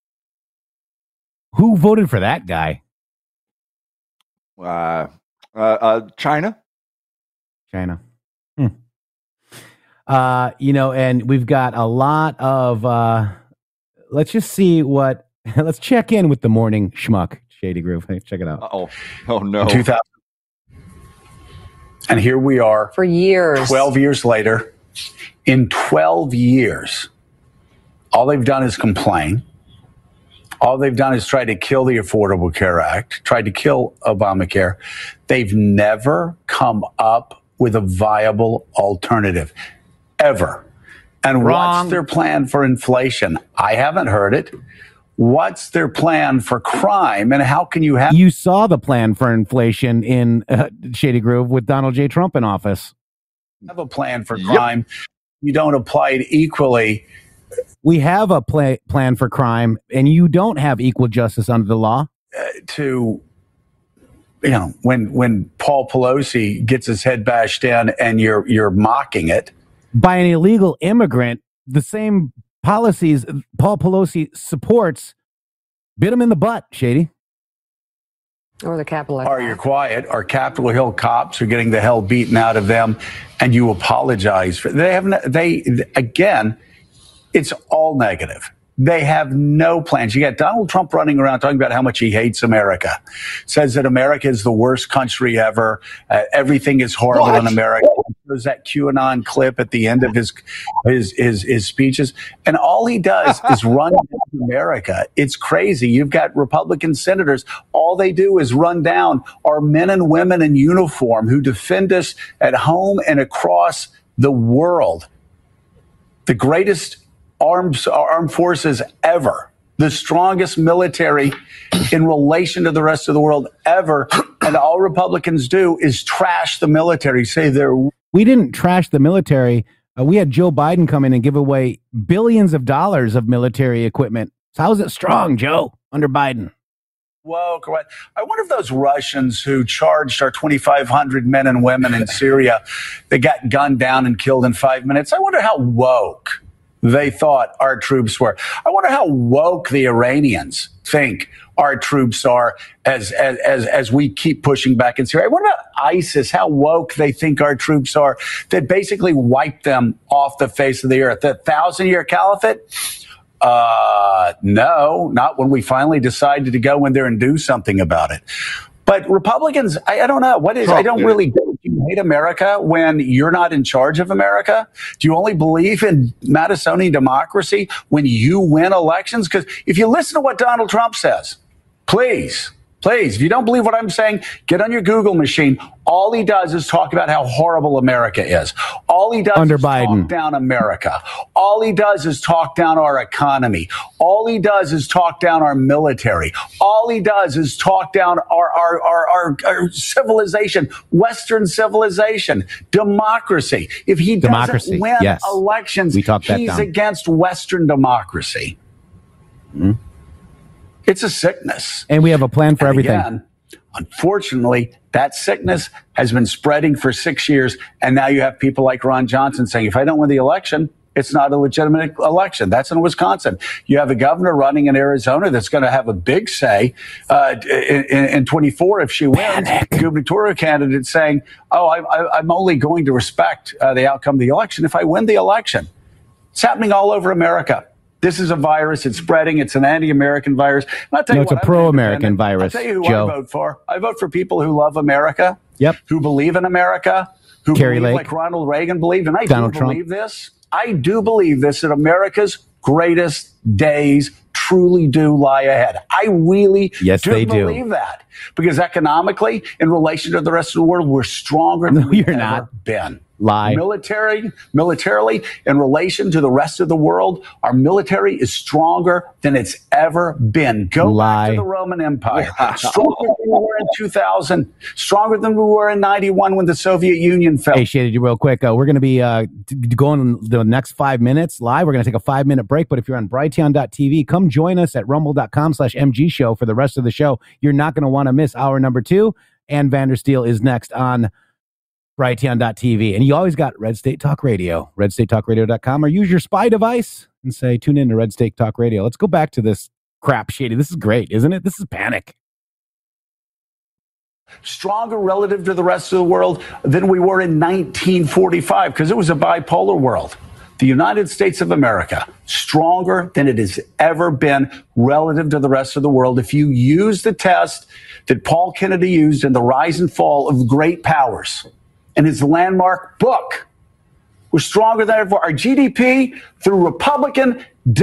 Who voted for that guy? China. China. And we've got a lot of, let's just see what, let's check in with the morning schmuck, Shady Groove. Hey, check it out. Oh no. 2000. And here we are. For years. 12 years later. In 12 years, all they've done is complain. All they've done is try to kill the Affordable Care Act, tried to kill Obamacare. They've never come up with a viable alternative, ever. And what's their plan for inflation? I haven't heard it. What's their plan for crime, and how can you have... You saw the plan for inflation in Shady Groove with Donald J. Trump in office. Have a plan for crime. You don't apply it equally. We have a plan for crime, and you don't have equal justice under the law. When Paul Pelosi gets his head bashed in and you're mocking it. By an illegal immigrant, the same policies Paul Pelosi supports bit him in the butt, Shady. Or the Capitol. Are you quiet? Our Capitol Hill cops are getting the hell beaten out of them, and you apologize for again, it's all negative. They have no plans. You got Donald Trump running around talking about how much he hates America, says that America is the worst country ever. Everything is horrible in America. There's that QAnon clip at the end of his speeches. And all he does is run down America. It's crazy. You've got Republican senators. All they do is run down our men and women in uniform who defend us at home and across the world. The greatest armed forces ever, the strongest military in relation to the rest of the world ever, and all Republicans do is trash the military, say we didn't trash the military. We had Joe Biden come in and give away billions of dollars of military equipment. So how is it strong, Joe, under Biden? Whoa, correct. I wonder if those Russians who charged our 2,500 men and women in Syria, they got gunned down and killed in 5 minutes. I wonder how woke they thought our troops were. I wonder how woke the Iranians think our troops are as we keep pushing back in Syria. I wonder about ISIS, how woke they think our troops are that basically wiped them off the face of the earth. The 1,000-year caliphate? No, not when we finally decided to go in there and do something about it. But Republicans, I don't know. I don't really get it. Do you hate America when you're not in charge of America? Do you only believe in Madisonian democracy when you win elections? Because if you listen to what Donald Trump says, please, if you don't believe what I'm saying, get on your Google machine. All he does is talk about how horrible America is. All he does is talk down America. All he does is talk down our economy. All he does is talk down our military. All he does is talk down our civilization, Western civilization, democracy. If he doesn't win elections, he's against Western democracy. Mm-hmm. It's a sickness. And we have a plan for everything. Again, unfortunately, that sickness has been spreading for 6 years. And now you have people like Ron Johnson saying, if I don't win the election, it's not a legitimate election. That's in Wisconsin. You have a governor running in Arizona that's going to have a big say in 24 if she wins. Gubernatorial candidate saying, I'm only going to respect the outcome of the election if I win the election. It's happening all over America. This is a virus. It's spreading. It's an anti-American virus. I'll tell you it's a pro-American virus. I'll tell you who Joe. I vote for. I vote for people who love America. Yep. Who believe in America. Who Carrie believe Lake. like Ronald Reagan believed. And I Donald do Trump. believe this. I do believe this, that America's greatest days truly do lie ahead. I really do believe that. Because economically, in relation to the rest of the world, we're stronger than we've ever been. Lie. Militarily, in relation to the rest of the world, our military is stronger than it's ever been. Go back to the Roman Empire. Stronger than we were in 2000. Stronger than we were in 91 when the Soviet Union fell. Hey, Shady, real quick, we're going to be going the next 5 minutes live. We're going to take a 5-minute break, but if you're on Brighteon.tv, come join us at rumble.com/MG show for the rest of the show. You're not going to want to miss hour number 2. Ann Vandersteel is next on Brighteon.tv. And you always got Red State Talk Radio, redstatetalkradio.com, or use your spy device and say, tune in to Red State Talk Radio. Let's go back to this crap, Shady. This is great, isn't it? This is panic. Stronger relative to the rest of the world than we were in 1945, because it was a bipolar world. The United States of America, stronger than it has ever been relative to the rest of the world. If you use the test that Paul Kennedy used in The Rise and Fall of Great Powers, in his landmark book, we're stronger than ever. Our GDP through Republican,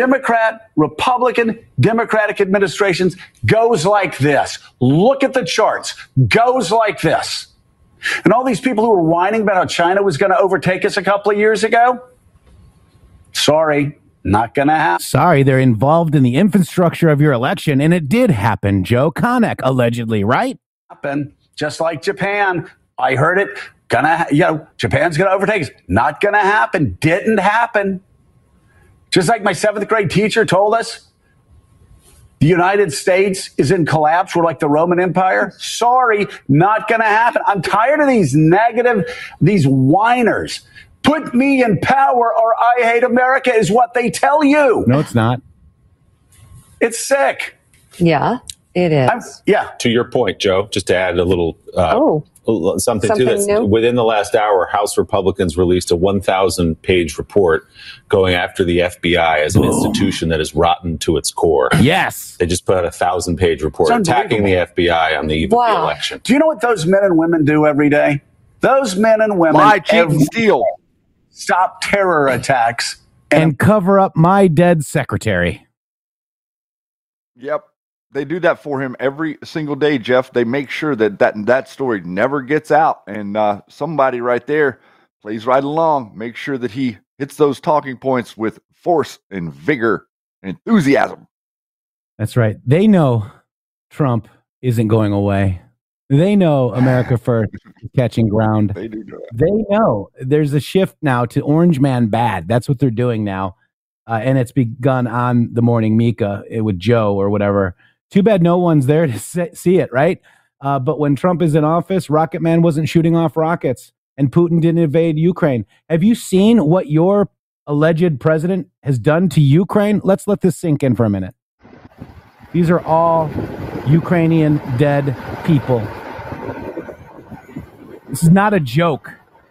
Democratic administrations goes like this. Look at the charts. Goes like this. And all these people who were whining about how China was going to overtake us a couple of years ago, sorry, not going to happen. Sorry, they're involved in the infrastructure of your election, and it did happen, Joe Connick, allegedly, right? Happen, just like Japan. I heard it. Japan's gonna overtake us. Not gonna happen. Didn't happen. Just like my 7th grade teacher told us, the United States is in collapse. We're like the Roman Empire. Sorry, not gonna happen. I'm tired of these whiners. Put me in power or I hate America is what they tell you. No, it's not. It's sick. Yeah, it is. To your point, Joe, just to add a little something to this. New? Within the last hour, House Republicans released a 1,000-page report going after the FBI as an institution that is rotten to its core. Yes. They just put out a 1,000-page report attacking the FBI on the eve of the election. Do you know what those men and women do every day? Those men and women lie, cheat, and steal. Stop terror attacks. And cover up my dead secretary. Yep. They do that for him every single day, Jeff. They make sure that story never gets out. And somebody right there plays right along. Make sure that he hits those talking points with force and vigor and enthusiasm. That's right. They know Trump isn't going away. They know America First is catching ground. They do know. They know there's a shift now to Orange Man bad. That's what they're doing now. And it's begun on the Morning Mika with Joe or whatever. Too bad no one's there to see it, right? But when Trump is in office, Rocket Man wasn't shooting off rockets and Putin didn't invade Ukraine. Have you seen what your alleged president has done to Ukraine? Let's let this sink in for a minute. These are all Ukrainian dead people. This is not a joke.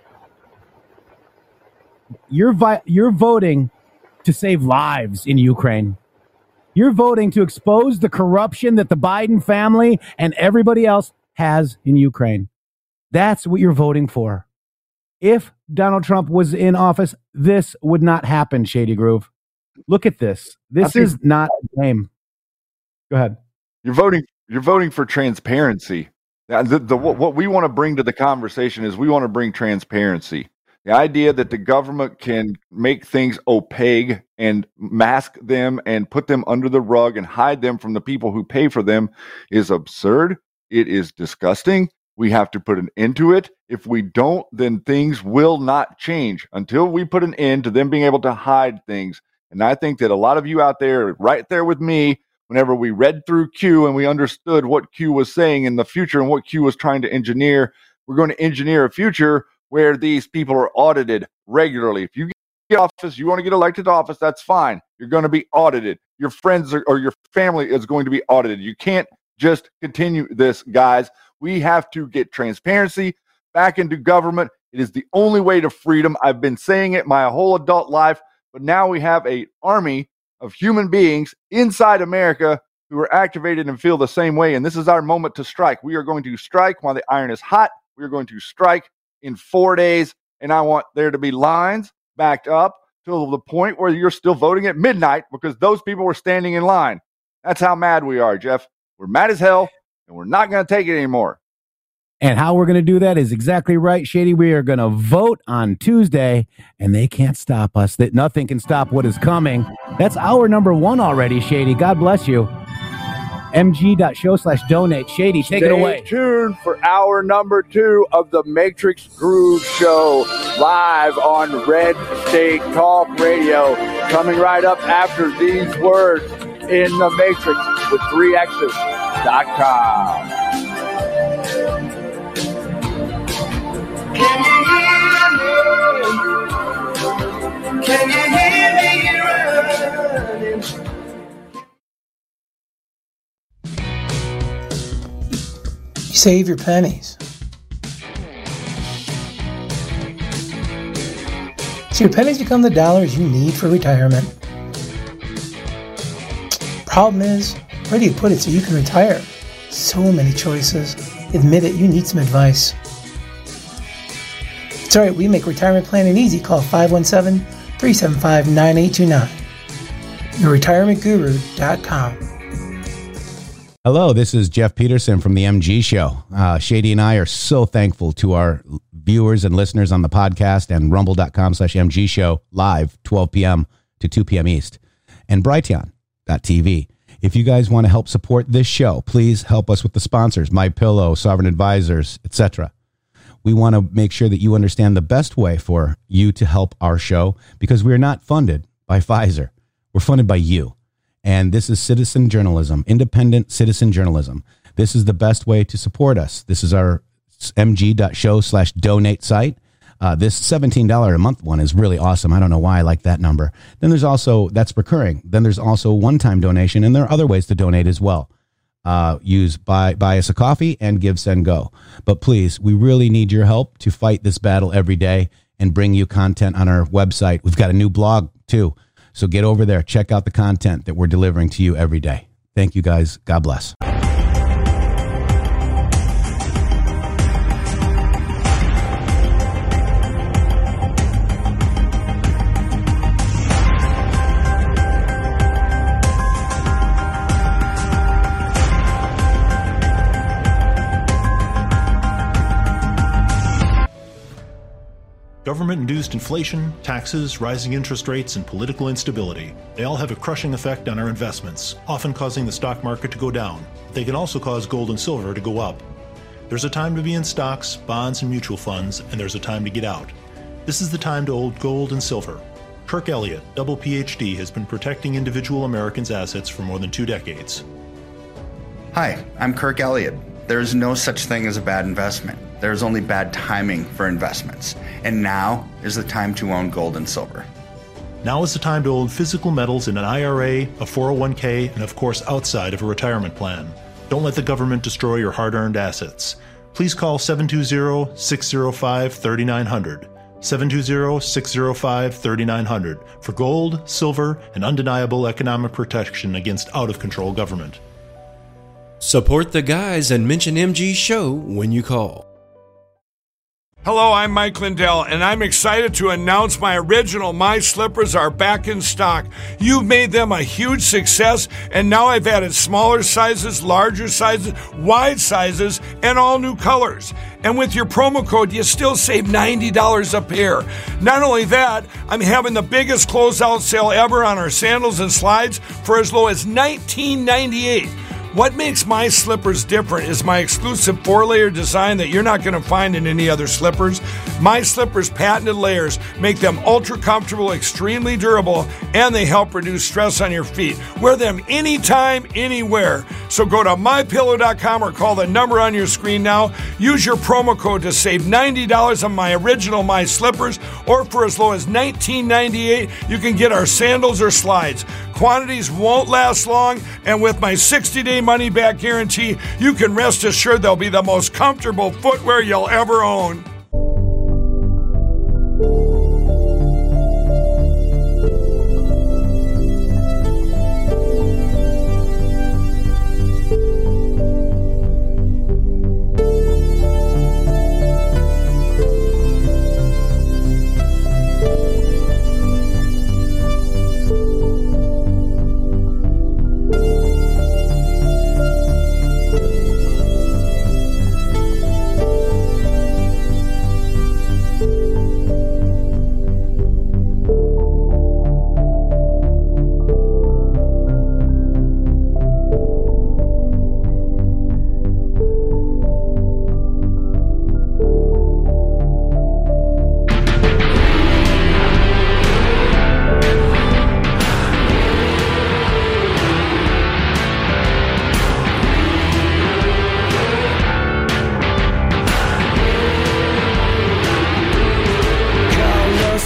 You're voting to save lives in Ukraine. You're voting to expose the corruption that the Biden family and everybody else has in Ukraine. That's what you're voting for. If Donald Trump was in office, this would not happen, Shady Groove. Look at this. This is not a game. Go ahead. You're voting for transparency. What we want to bring to the conversation is we want to bring transparency. The idea that the government can make things opaque and mask them and put them under the rug and hide them from the people who pay for them is absurd. It is disgusting. We have to put an end to it. If we don't, then things will not change until we put an end to them being able to hide things. And I think that a lot of you out there, right there with me, whenever we read through Q and we understood what Q was saying in the future and what Q was trying to engineer, we're going to engineer a future where these people are audited regularly. If you get office, you want to get elected to office, that's fine. You're going to be audited. Your friends or your family is going to be audited. You can't just continue this, guys. We have to get transparency back into government. It is the only way to freedom. I've been saying it my whole adult life, but now we have an army of human beings inside America who are activated and feel the same way. And this is our moment to strike. We are going to strike while the iron is hot. We are going to strike in 4 days. And I want there to be lines backed up till the point where you're still voting at midnight because those people were standing in line. That's how mad we are, Jeff. We're mad as hell and we're not going to take it anymore. And how we're going to do that is exactly right, Shady. We are going to vote on Tuesday, and they can't stop us. That nothing can stop what is coming. That's hour number 1 already, Shady. God bless you. mg.show/donate. Shady, take it away. Stay tuned for hour number 2 of the Matrix Groove Show, live on Red State Talk Radio. Coming right up after these words in the Matrix with 3x's.com. Can you hear me? Can you hear me running? You save your pennies. So your pennies become the dollars you need for retirement. Problem is, where do you put it so you can retire? So many choices. Admit it, you need some advice. It's alright, we make retirement planning easy. Call 517-375-9829. YourRetirementGuru.com. Hello, this is Jeff Peterson from the MG Show. Shady and I are so thankful to our viewers and listeners on the podcast and rumble.com/MG Show live 12 p.m. to 2 p.m. East and Brighteon.tv. If you guys want to help support this show, please help us with the sponsors, MyPillow, Sovereign Advisors, etc. We want to make sure that you understand the best way for you to help our show because we are not funded by Pfizer. We're funded by you. And this is citizen journalism, independent citizen journalism. This is the best way to support us. This is our mg.show/donate site. This $17 a month one is really awesome. I don't know why I like that number. Then there's also, that's recurring. Then there's also one-time donation, and there are other ways to donate as well. Use buy us a coffee and Give, Send, Go. But please, we really need your help to fight this battle every day and bring you content on our website. We've got a new blog too. So get over there, check out the content that we're delivering to you every day. Thank you guys. God bless. Government-induced inflation, taxes, rising interest rates, and political instability. They all have a crushing effect on our investments, often causing the stock market to go down. They can also cause gold and silver to go up. There's a time to be in stocks, bonds, and mutual funds, and there's a time to get out. This is the time to hold gold and silver. Kirk Elliott, double PhD, has been protecting individual Americans' assets for more than 2 decades. Hi, I'm Kirk Elliott. There is no such thing as a bad investment. There's only bad timing for investments. And now is the time to own gold and silver. Now is the time to own physical metals in an IRA, a 401k, and of course outside of a retirement plan. Don't let the government destroy your hard-earned assets. Please call 720-605-3900. 720-605-3900 for gold, silver, and undeniable economic protection against out-of-control government. Support the guys and mention MG Show when you call. Hello, I'm Mike Lindell, and I'm excited to announce my original My Slippers are back in stock. You've made them a huge success, and now I've added smaller sizes, larger sizes, wide sizes, and all new colors. And with your promo code, you still save $90 a pair. Not only that, I'm having the biggest closeout sale ever on our sandals and slides for as low as $19.98. What makes my slippers different is my exclusive 4-layer design that you're not going to find in any other slippers. My slippers' patented layers make them ultra comfortable, extremely durable, and they help reduce stress on your feet. Wear them anytime, anywhere. So go to mypillow.com or call the number on your screen now. Use your promo code to save $90 on my original My Slippers, or for as low as $19.98, you can get our sandals or slides. Quantities won't last long, and with my 60-day money-back guarantee, you can rest assured they'll be the most comfortable footwear you'll ever own.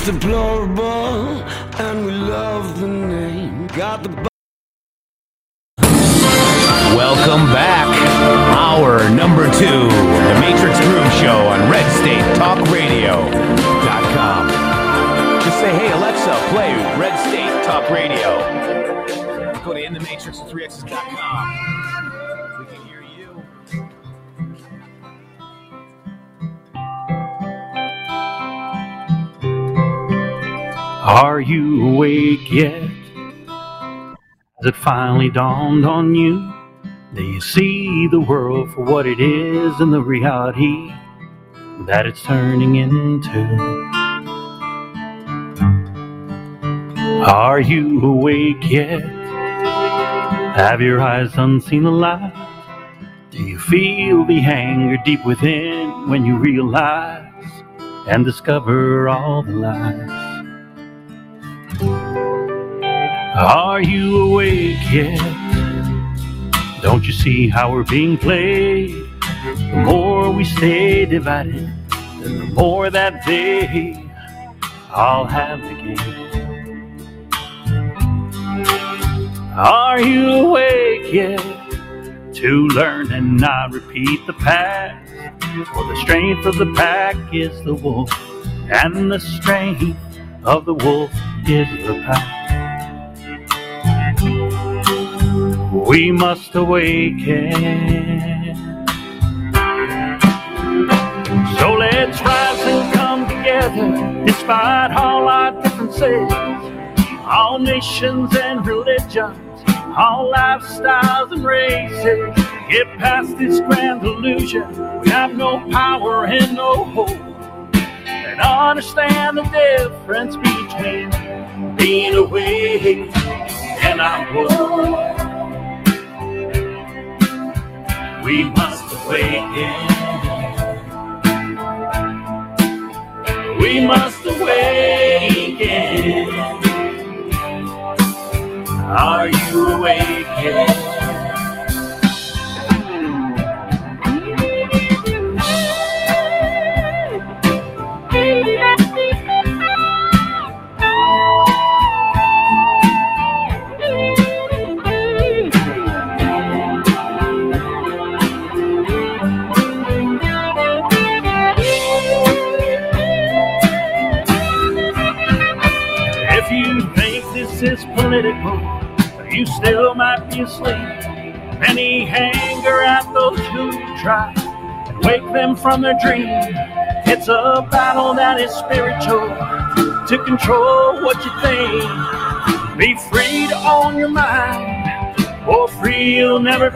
deplorable, and we love the name. Got the Welcome back. Hour number 2, the Matrix Groove Show on RedStateTalkRadio.com. Just say, hey, Alexa, play Red State Talk Radio. Go to InTheMatrix3X's.com. We can hear you. Are you awake yet? Has it finally dawned on you? Do you see the world for what it is and the reality that it's turning into? Are you awake yet? Have your eyes unseen the light? Do you feel the anger deep within when you realize and discover all the lies? Are you awake yet? Don't you see how we're being played? The more we stay divided, then the more that they all have to gain. Are you awake yet to learn and not repeat the past? For the strength of the pack is the wolf, and the strength of the wolf is the pack. We must awaken. So let's rise and come together, despite all our differences, all nations and religions, all lifestyles and races. Get past this grand illusion. We have no power and no hope, and understand the difference between being awake and awoke. We must awaken. We must awaken. Are you awakened? Is political, you still might be asleep. Many anger at those who try and wake them from their dream. It's a battle that is spiritual, to control what you think. Be free to own your mind, or free you'll never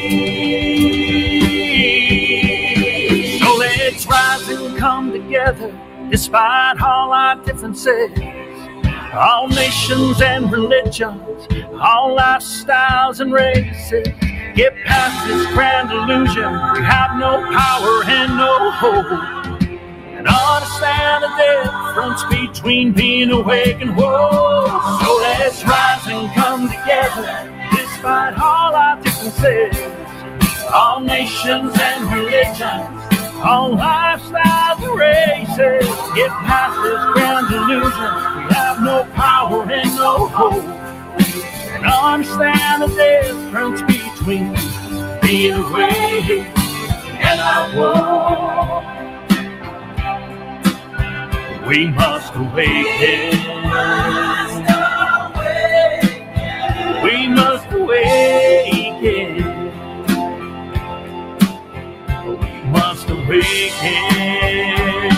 be. So let's rise and come together, despite all our differences, all nations and religions, all lifestyles and races. Get past this grand illusion. We have no power and no hope, and understand the difference between being awake and woke. So let's rise and come together, despite all our differences, all nations and religions, all lifestyles and races. Get past this grand illusion. We have no power and no hope, and understand the difference between being awake and awoke. We must awaken. We must awaken. Must awaken.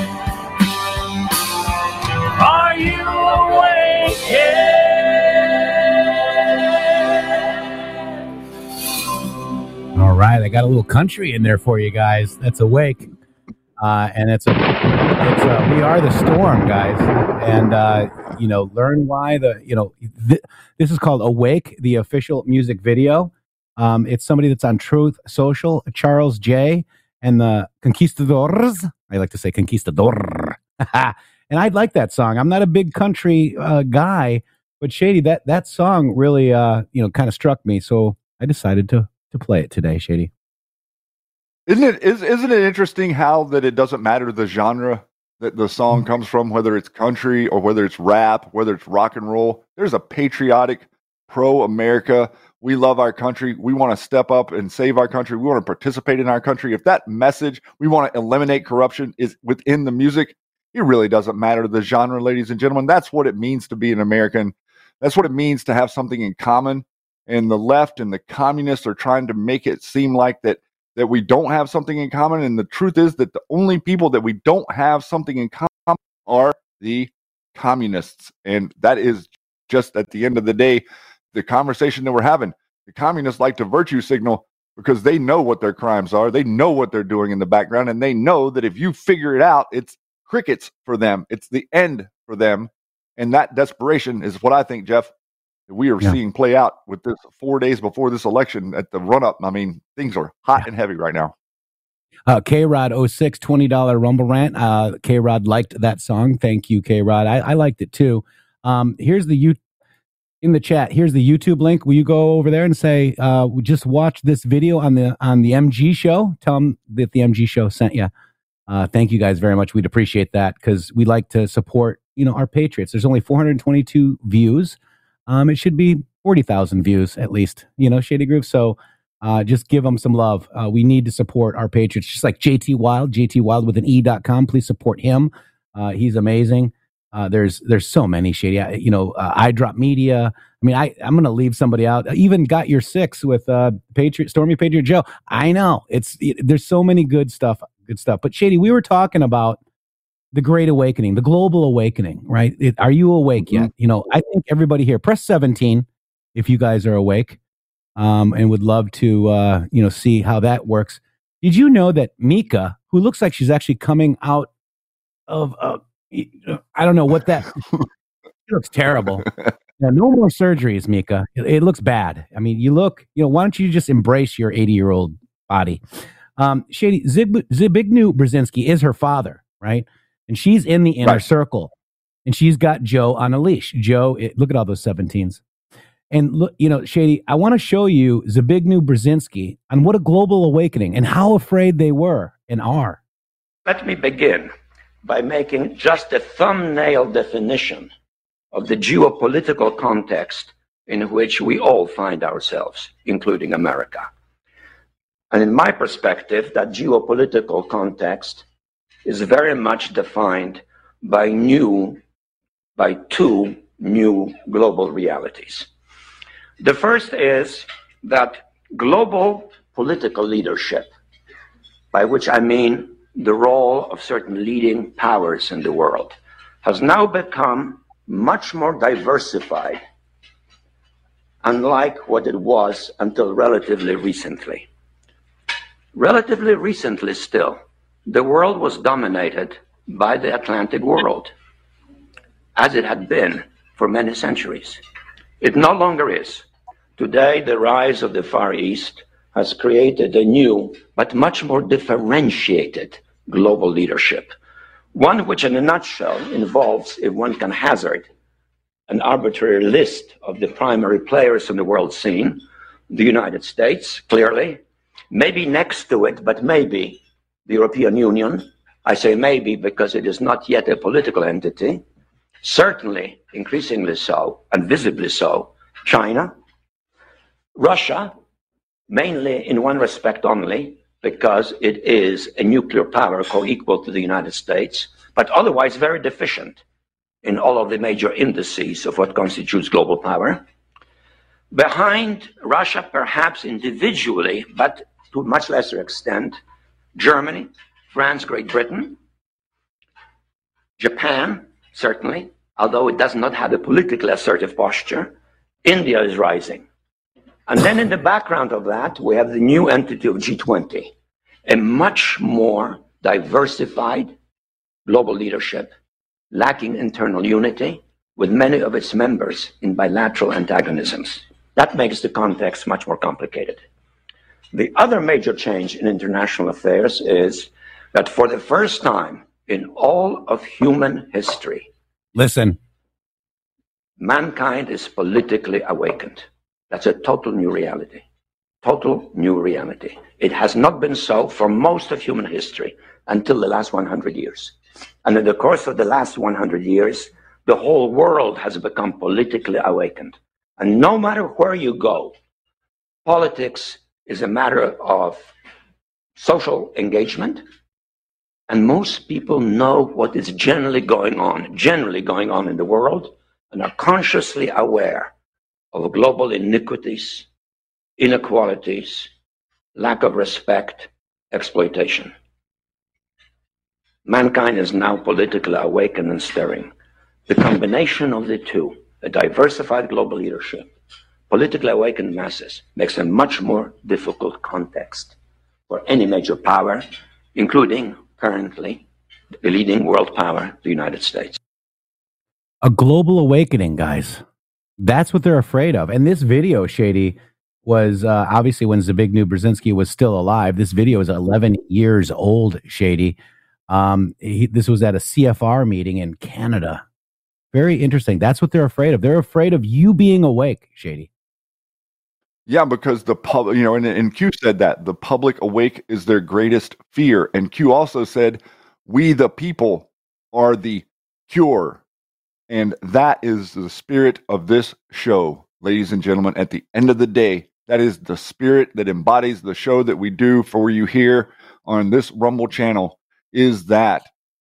Are you awakened? All right, I got a little country in there for you guys. That's Awake, and it's We Are the Storm, guys. And learn why this is called Awake, the official music video. It's somebody that's on Truth Social, Charles J. and the Conquistadors. I like to say Conquistador. And I like that song. I'm not a big country guy, but Shady, that song really kind of struck me. So I decided to play it today, Shady. Isn't it interesting how that it doesn't matter the genre that the song comes from, whether it's country or whether it's rap, whether it's rock and roll. There's a patriotic, pro-America. We love our country. We want to step up and save our country. We want to participate in our country. If that message, we want to eliminate corruption, is within the music, it really doesn't matter the genre, ladies and gentlemen. That's what it means to be an American. That's what it means to have something in common. And the left and the communists are trying to make it seem like that we don't have something in common. And the truth is that the only people that we don't have something in common are the communists. And that is just, at the end of the day, the conversation that we're having. The communists like to virtue signal because they know what their crimes are. They know what they're doing in the background. And they know that if you figure it out, it's crickets for them. It's the end for them. And that desperation is what I think, Jeff, that we are seeing play out with this 4 days before this election at the run-up. I mean, things are hot and heavy right now. K-Rod 06, $20 Rumble Rant. K-Rod liked that song. Thank you, K-Rod. I liked it too. Here's the in the chat. Here's the YouTube link. Will you go over there and say, just watch this video on the MG show? Tell them that the MG show sent you. Thank you guys very much. We'd appreciate that because we like to support, our patriots. There's only 422 views. It should be 40,000 views at least, Shady Groove. So just give them some love. We need to support our patriots, just like JT Wild with an E.com. Please support him. He's amazing. There's so many, Shady. iDrop Media. I mean, I'm going to leave somebody out. I even got your 6 with Stormy Patriot Joe. I know there's so many good stuff. But Shady, we were talking about the Great Awakening, the global awakening, right? Are you awake yet? I think everybody here, press 17 if you guys are awake, and would love to, see how that works. Did you know that Mika, who looks like she's actually coming out of, I don't know what that, she looks terrible. No more surgeries, Mika. It looks bad. I mean, you look, why don't you just embrace your 80-year-old body? Shady, Zbigniew Brzezinski is her father, right? And she's in the inner circle, and she's got Joe on a leash. Joe, look at all those 17s. And look, Shady, I want to show you Zbigniew Brzezinski on what a global awakening and how afraid they were and are. Let me begin by making just a thumbnail definition of the geopolitical context in which we all find ourselves, including America. And in my perspective, that geopolitical context is very much defined by two new global realities. The first is that global political leadership, by which I mean the role of certain leading powers in the world, has now become much more diversified, unlike what it was until relatively recently. Relatively recently still, the world was dominated by the Atlantic world, as it had been for many centuries. It no longer is. Today, the rise of the Far East has created a new, but much more differentiated global leadership. One which, in a nutshell, involves, if one can hazard, an arbitrary list of the primary players on the world scene, the United States, clearly, maybe next to it, but maybe the European Union. I say maybe because it is not yet a political entity. Certainly, increasingly so, and visibly so, China. Russia, mainly in one respect only, because it is a nuclear power co-equal to the United States, but otherwise very deficient in all of the major indices of what constitutes global power. Behind Russia, perhaps individually, but to a much lesser extent, Germany, France, Great Britain, Japan, certainly, although it does not have a politically assertive posture. India is rising. And then in the background of that, we have the new entity of G20, a much more diversified global leadership, lacking internal unity, with many of its members in bilateral antagonisms. That makes the context much more complicated. The other major change in international affairs is that for the first time in all of human history, mankind is politically awakened. That's a total new reality. Total new reality. It has not been so for most of human history until the last 100 years. And in the course of the last 100 years, the whole world has become politically awakened. And no matter where you go, politics is a matter of social engagement. And most people know what is generally going on in the world, and are consciously aware of global iniquities, inequalities, lack of respect, exploitation. Mankind is now politically awakened and stirring. The combination of the two, a diversified global leadership, politically awakened masses, makes a much more difficult context for any major power, including currently the leading world power, the United States. A global awakening, guys. That's what they're afraid of. And this video, Shady, was obviously when Zbigniew Brzezinski was still alive. This video is 11 years old, Shady. This was at a CFR meeting in Canada. Very interesting. That's what they're afraid of. They're afraid of you being awake, Shady. Yeah, because the public, and Q said that the public awake is their greatest fear. And Q also said, we the people are the cure. And that is the spirit of this show, ladies and gentlemen. At the end of the day, that is the spirit that embodies the show that we do for you here on this Rumble channel, is that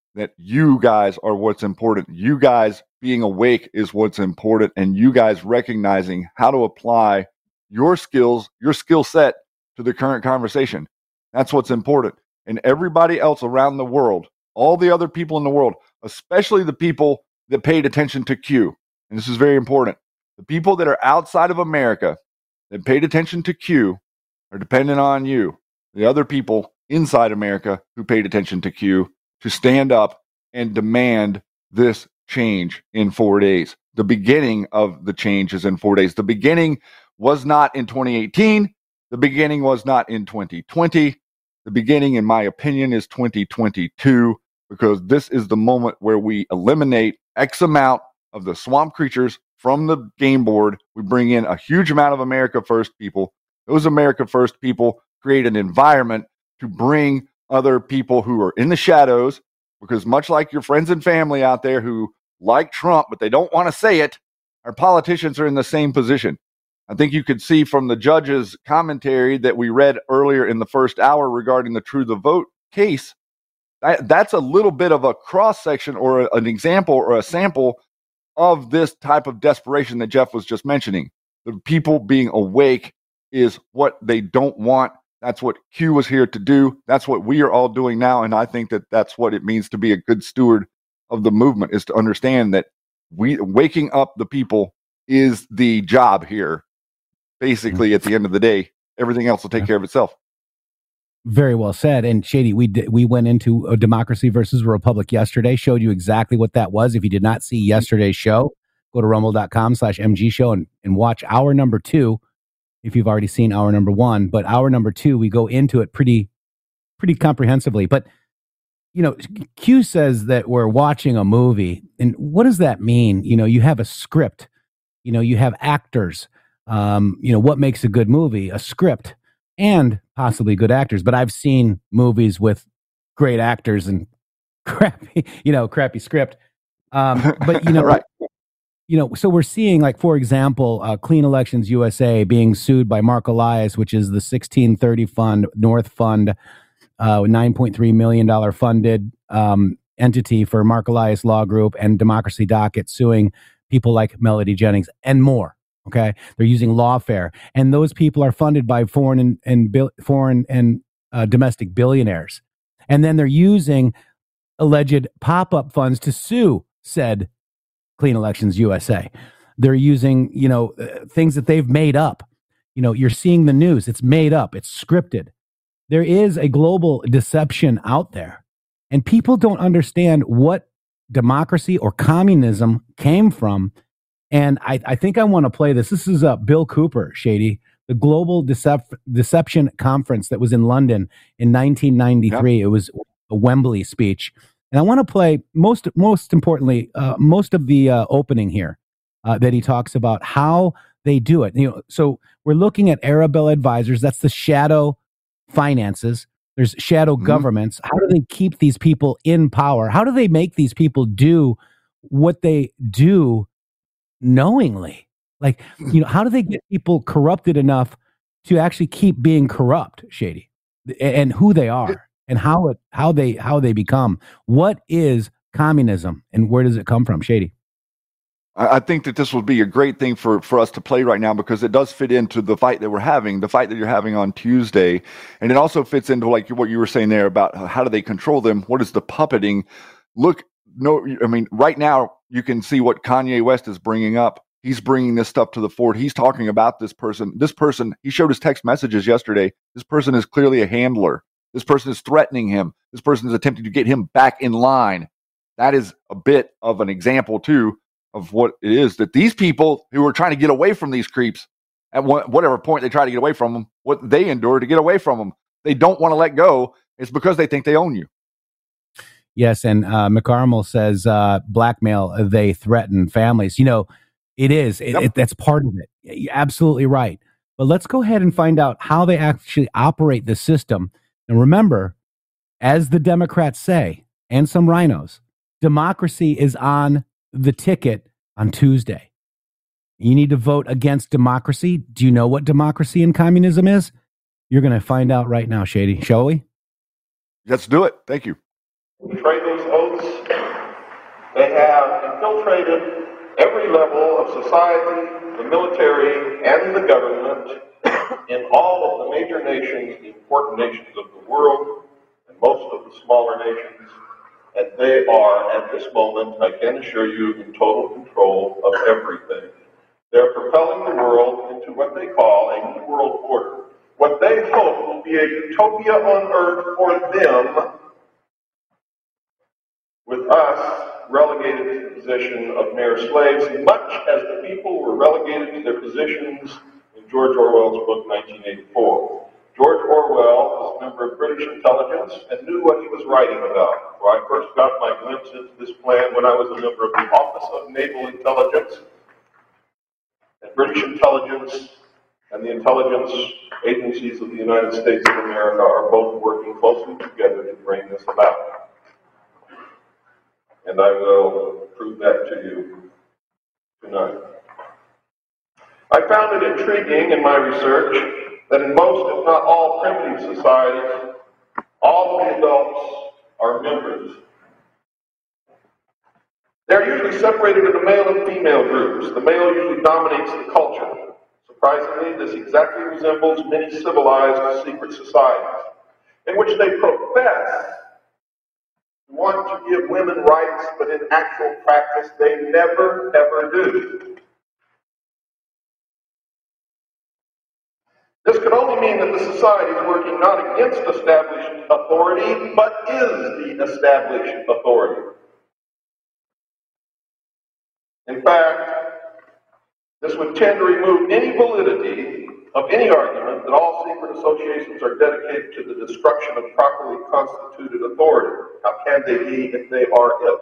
you guys are what's important. You guys being awake is what's important. And you guys recognizing how to apply your skills, your skill set to the current conversation. That's what's important. And everybody else around the world, all the other people in the world, especially the people that paid attention to Q, and this is very important, the people that are outside of America that paid attention to Q are dependent on you, the other people inside America who paid attention to Q, to stand up and demand this change in 4 days. The beginning of the change is in 4 days. The beginning was not in 2018. The beginning was not in 2020. The beginning, in my opinion, is 2022, because this is the moment where we eliminate X amount of the swamp creatures from the game board. We bring in a huge amount of America First people. Those America First people create an environment to bring other people who are in the shadows, because much like your friends and family out there who like Trump, but they don't want to say it, our politicians are in the same position. I think you could see from the judge's commentary that we read earlier in the first hour regarding the True the Vote case, that's a little bit of a cross-section or an example or a sample of this type of desperation that Jeff was just mentioning. The people being awake is what they don't want. That's what Q was here to do. That's what we are all doing now. And I think that that's what it means to be a good steward of the movement, is to understand that waking up the people is the job here. Basically, at the end of the day, everything else will take care of itself. Very well said. And Shady, we went into a Democracy versus Republic yesterday, showed you exactly what that was. If you did not see yesterday's show, go to rumble.com/MG show and watch hour number 2, if you've already seen hour number 1. But hour number 2, we go into it pretty comprehensively. But, Q says that we're watching a movie. And what does that mean? You have a script, you have actors. What makes a good movie? A script and possibly good actors. But I've seen movies with great actors and crappy script. But right. So we're seeing, like, for example, Clean Elections USA being sued by Mark Elias, which is the 1630 Fund, North Fund, $9.3 million funded entity for Mark Elias Law Group, and Democracy Docket suing people like Melody Jennings and more. Okay, they're using lawfare, and those people are funded by foreign and domestic billionaires, and then they're using alleged pop-up funds to sue said Clean Elections USA. They're using things that they've made up. You're seeing the news; it's made up, it's scripted. There is a global deception out there, and people don't understand what democracy or communism came from. And I think I want to play this. This is Bill Cooper, Shady, the Global Deception Conference that was in London in 1993. Yep. It was a Wembley speech. And I want to play, most importantly, most of the opening here that he talks about how they do it. So we're looking at Arabella Advisors. That's the shadow finances. There's shadow governments. How do they keep these people in power? How do they make these people do what they do knowingly? Like, how do they get people corrupted enough to actually keep being corrupt, Shady? And who they are and how they become. What is communism and where does it come from, Shady? I think that this would be a great thing for us to play right now because it does fit into the fight that we're having, the fight that you're having on Tuesday. And it also fits into like what you were saying there about how do they control them? What is the puppeting? Right now you can see what Kanye West is bringing up. He's bringing this stuff to the fore. He's talking about this person. This person, he showed his text messages yesterday. This person is clearly a handler. This person is threatening him. This person is attempting to get him back in line. That is a bit of an example, too, of what it is that these people who are trying to get away from these creeps, at whatever point they try to get away from them, what they endure to get away from them, they don't want to let go. It's because they think they own you. Yes, and McCarmel says blackmail, they threaten families. It is. That's part of it. You're absolutely right. But let's go ahead and find out how they actually operate the system. And remember, as the Democrats say, and some rhinos, democracy is on the ticket on Tuesday. You need to vote against democracy. Do you know what democracy and communism is? You're going to find out right now, Shady. Shall we? Let's do it. Thank you. Betray those votes. They have infiltrated every level of society, the military, and the government in all of the major nations, the important nations of the world, and most of the smaller nations. And they are, at this moment, I can assure you, in total control of everything. They're propelling the world into what they call a new world order. What they hope will be a utopia on earth for them, with us relegated to the position of mere slaves, much as the people were relegated to their positions in George Orwell's book, 1984. George Orwell was a member of British intelligence and knew what he was writing about. For I first got my glimpse into this plan when I was a member of the Office of Naval Intelligence. And British intelligence and the intelligence agencies of the United States of America are both working closely together to bring this about. And I will prove that to you tonight. I found it intriguing in my research that in most, if not all, primitive societies, all of the adults are members. They're usually separated into male and female groups. The male usually dominates the culture. Surprisingly, this exactly resembles many civilized secret societies, in which they profess to want to give women rights, but in actual practice, they never, ever do. This could only mean that the society is working not against established authority, but is the established authority. In fact, this would tend to remove any validity of any argument that all secret associations are dedicated to the destruction of properly constituted authority. How can they be if they are it?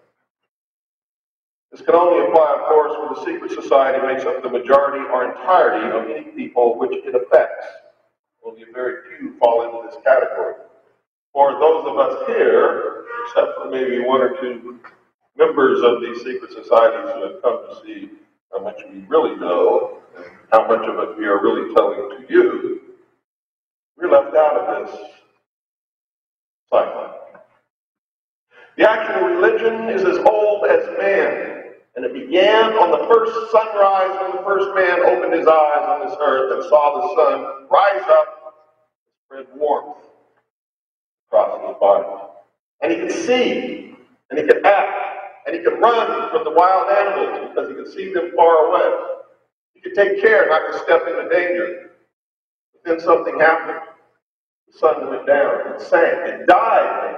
This can only apply, of course, when the secret society makes up the majority or entirety of any people which it affects. Only very few fall into this category. For those of us here, except for maybe one or two members of these secret societies who have come to see how much we really know and how much of it we are really telling to you, we're left out of this cycle. The actual religion is as old as man. And it began on the first sunrise when the first man opened his eyes on this earth and saw the sun rise up and spread warmth across his body. And he could see, and he could act, and he could run from the wild animals because he could see them far away. He could take care not to step into danger. But then something happened. The sun went down, it sank, it died.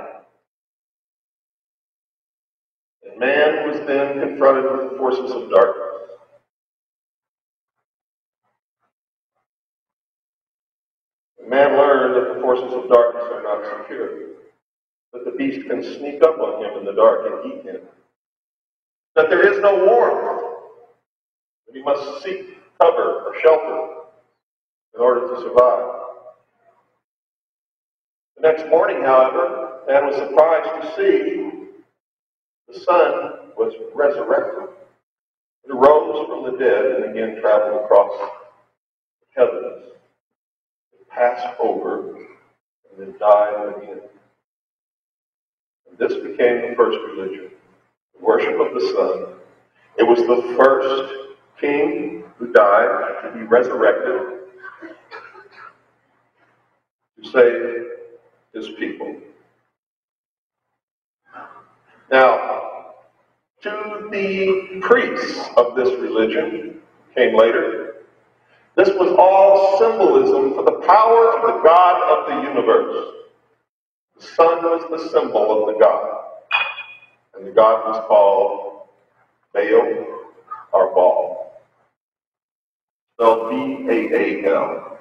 Man was then confronted with the forces of darkness. Man learned that the forces of darkness are not secure, that the beast can sneak up on him in the dark and eat him, that there is no warmth, that he must seek cover or shelter in order to survive. The next morning, however, man was surprised to see the sun was resurrected. It arose from the dead and again traveled across the heavens. It passed over and then died again. And this became the first religion, the worship of the sun. It was the first king who died to be resurrected to save his people. Now, to the priests of this religion came later. This was all symbolism for the power of the God of the universe. The sun was the symbol of the God, and the God was called Baal or Baal, spelled B-A-A-L.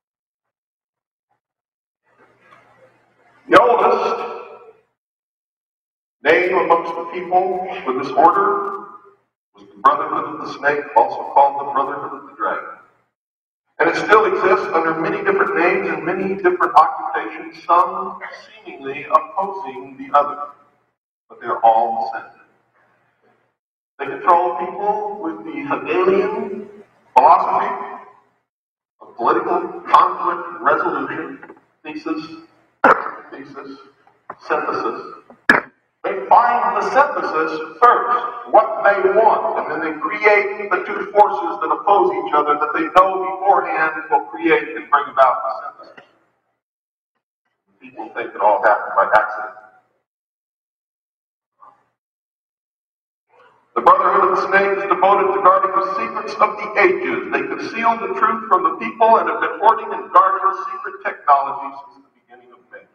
The oldest name amongst the people for this order was the Brotherhood of the Snake, also called the Brotherhood of the Dragon. And it still exists under many different names and many different occupations, some seemingly opposing the other, but they're all the same. They control people with the Hegelian philosophy of political conflict resolution, thesis, synthesis. They find the synthesis first, what they want, and then they create the two forces that oppose each other that they know beforehand will create and bring about the synthesis. People think it all happened by accident. The Brotherhood of the Snake is devoted to guarding the secrets of the ages. They conceal the truth from the people and have been hoarding and guarding secret technology since the beginning of man.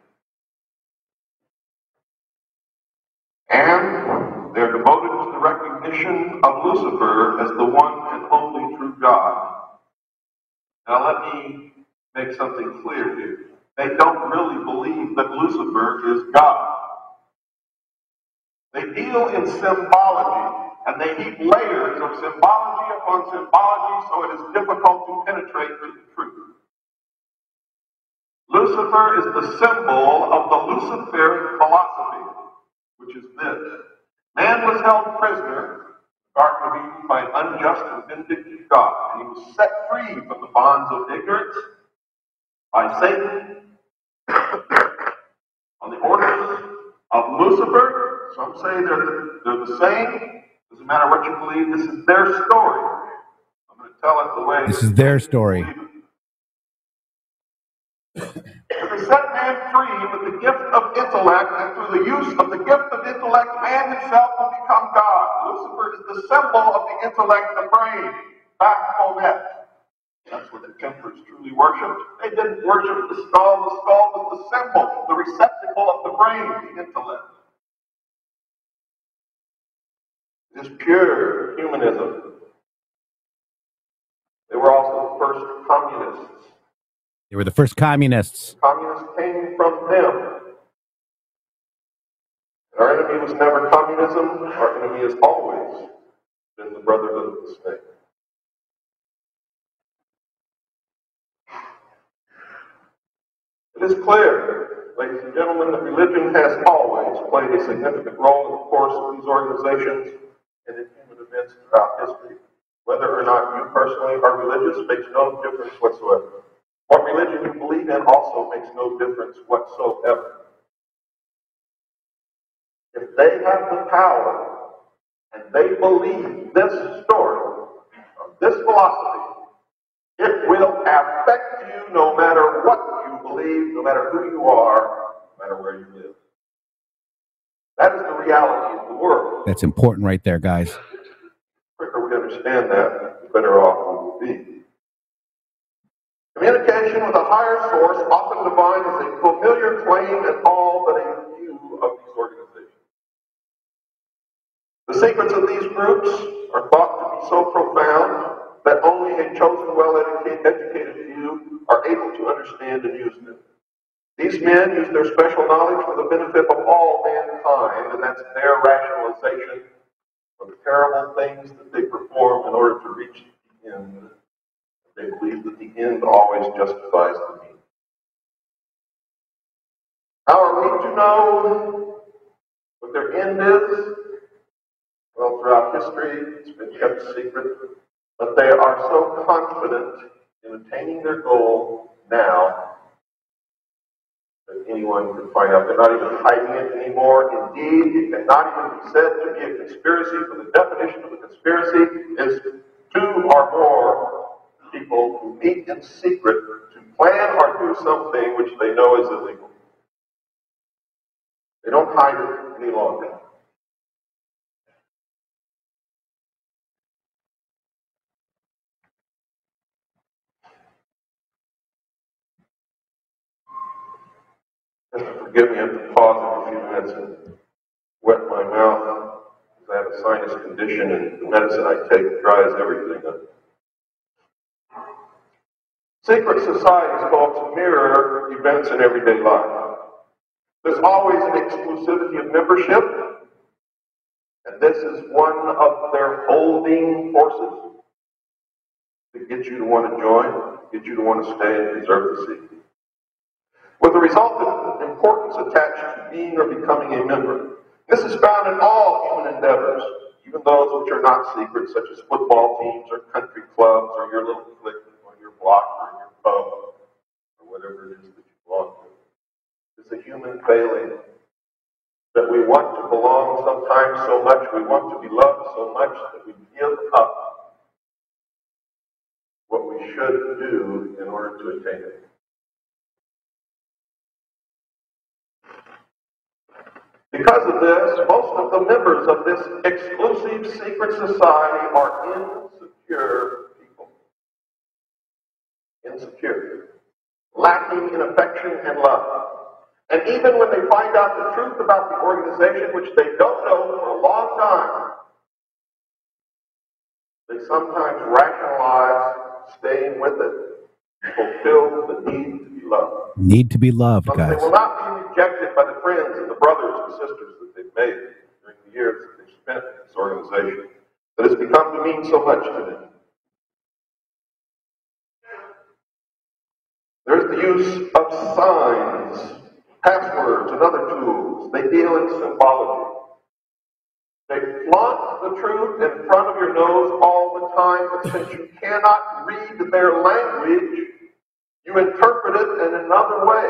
And they're devoted to the recognition of Lucifer as the one and only true God. Now let me make something clear here. They don't really believe that Lucifer is God. They deal in symbology, and they heap layers of symbology upon symbology so it is difficult to penetrate to the truth. Lucifer is the symbol of the Luciferic philosophy, which is this. Man was held prisoner in the Garden of Eden by an unjust and vindictive God, and he was set free from the bonds of ignorance by Satan on the orders of Lucifer. Some say they're the same. Doesn't matter what you believe, this is their story. I'm going to tell it the way This is their story. They set man free with the gift of intellect, and through the use of the gift of intellect, man himself will become God. Lucifer is the symbol of the intellect, the brain, Baphomet. That's what the Templars truly worshipped. They didn't worship the skull. The skull was the symbol, the receptacle of the brain, the intellect. It is pure humanism. They were also the first communists. They were the first communists. Communists came from them. Our enemy was never communism. Our enemy has always been the Brotherhood of the Snake. It is clear, ladies and gentlemen, that religion has always played a significant role in the course of these organizations and in human events throughout history. Whether or not you personally are religious makes no difference whatsoever. What religion you believe in also makes no difference whatsoever. If they have the power and they believe this story, this philosophy, it will affect you no matter what you believe, no matter who you are, no matter where you live. That is the reality of the world. That's important right there, guys. The quicker we understand that, the better off we will be. Communication with a higher source, often divine, is a familiar claim in all but a few of these organizations. The secrets of these groups are thought to be so profound that only a chosen, well-educated few are able to understand and use them. These men use their special knowledge for the benefit of all mankind, and that's their rationalization of the terrible things that they perform in order to reach the end. They believe that the end always justifies the means. How are we to know what their end is? Well, throughout history, it's been kept secret, but they are so confident in attaining their goal now that anyone can find out. They're not even hiding it anymore. Indeed, it cannot even be said to be a conspiracy, for the definition of a conspiracy is two or more people who meet in secret to plan or do something which they know is illegal. They don't hide it any longer. Forgive me, I have to pause every few minutes and wet my mouth because I have a sinus condition and the medicine I take dries everything up. Secret societies, folks, mirror events in everyday life. There's always an exclusivity of membership, and this is one of their holding forces to get you to want to join, get you to want to stay and preserve the secret. With the resultant importance attached to being or becoming a member. This is found in all human endeavors, even those which are not secret, such as football teams or country clubs or your little clique or your block or your pub or whatever it is that you belong to. It's a human failing that we want to belong sometimes so much, we want to be loved so much that we give up what we should do in order to attain it. Because of this, most of the members of this exclusive secret society are insecure people. Insecure. Lacking in affection and love. And even when they find out the truth about the organization, which they don't know for a long time, they sometimes rationalize staying with it to fulfill the need to be loved. Need to be loved, But guys. they will not be rejected by the friends and the brothers and sisters that they've made during the years that they've spent in this organization that has become to mean so much to them. There's the use of signs, passwords, and other tools. They deal in symbology. They flaunt the truth in front of your nose all the time, but since you cannot read their language, you interpret it in another way.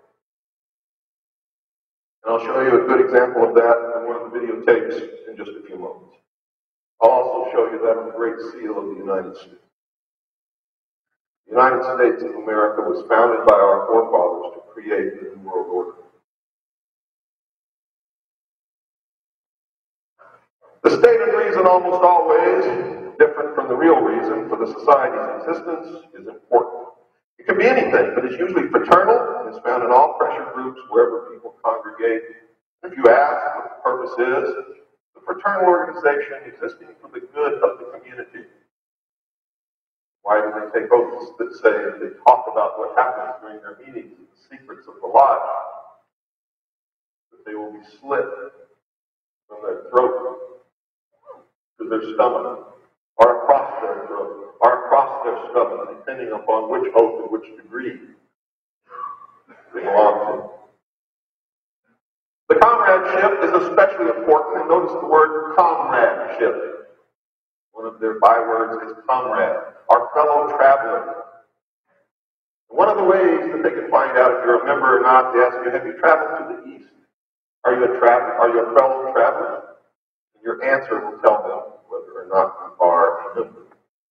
And I'll show you a good example of that in one of the videotapes in just a few moments. I'll also show you that on the Great Seal of the United States. The United States of America was founded by our forefathers to create the New World Order. The stated reason, almost always different from the real reason for the society's existence, is important. It can be anything, but it's usually fraternal and is found in all pressure groups wherever people congregate. If you ask what the purpose is, the fraternal organization existing for the good of the community. Why do they take oaths that say that they talk about what happens during their meetings, the secrets of the lodge, that they will be slit from their throat to their stomach, or across their throat, or across their stomach, depending upon which oath and which degree they belong to. The comradeship is especially important, and notice the word comradeship. One of their bywords is comrade, our fellow traveler. One of the ways that they can find out if you're a member or not, they ask you, have you traveled to the east? Are you a fellow traveler? And your answer will tell them whether or not you are a member.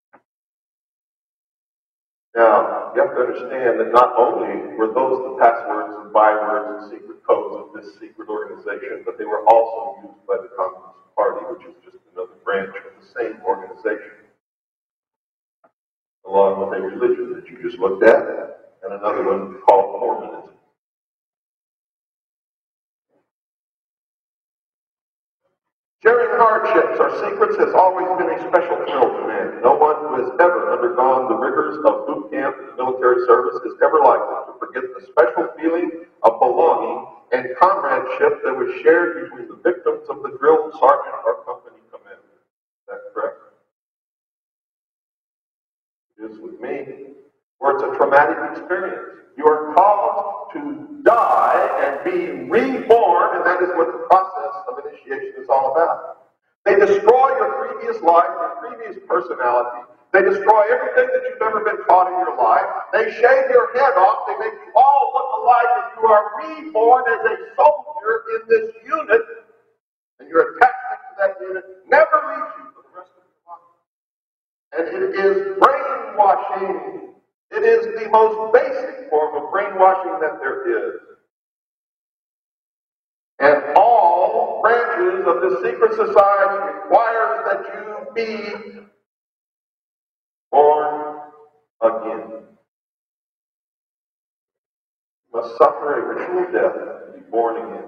Now, you have to understand that not only were those the passwords and bywords and secret codes of this secret organization, but they were also used by the Communist Party, which is just another branch of the same organization, along with a religion that you just looked at, and another one called Mormonism. Sharing hardships or secrets has always been a special thrill to man. No one who has ever undergone the rigors of boot camp and military service is ever likely to forget the special feeling of belonging and comradeship that was shared between the victims of the drill sergeant or company commander. Is that correct? It is with me, where it's a traumatic experience. You are called to die and be reborn, and that is what the process of initiation is all about. They destroy your previous life, your previous personality. They destroy everything that you've ever been taught in your life. They shave your head off. They make you all look alike, and you are reborn as a soldier in this unit, and your attachment to that unit never leaves you for the rest of your life. And it is brainwashing. It is the most basic form of brainwashing that there is. And all branches of the secret society requires that you be born again. You must suffer a ritual death to be born again.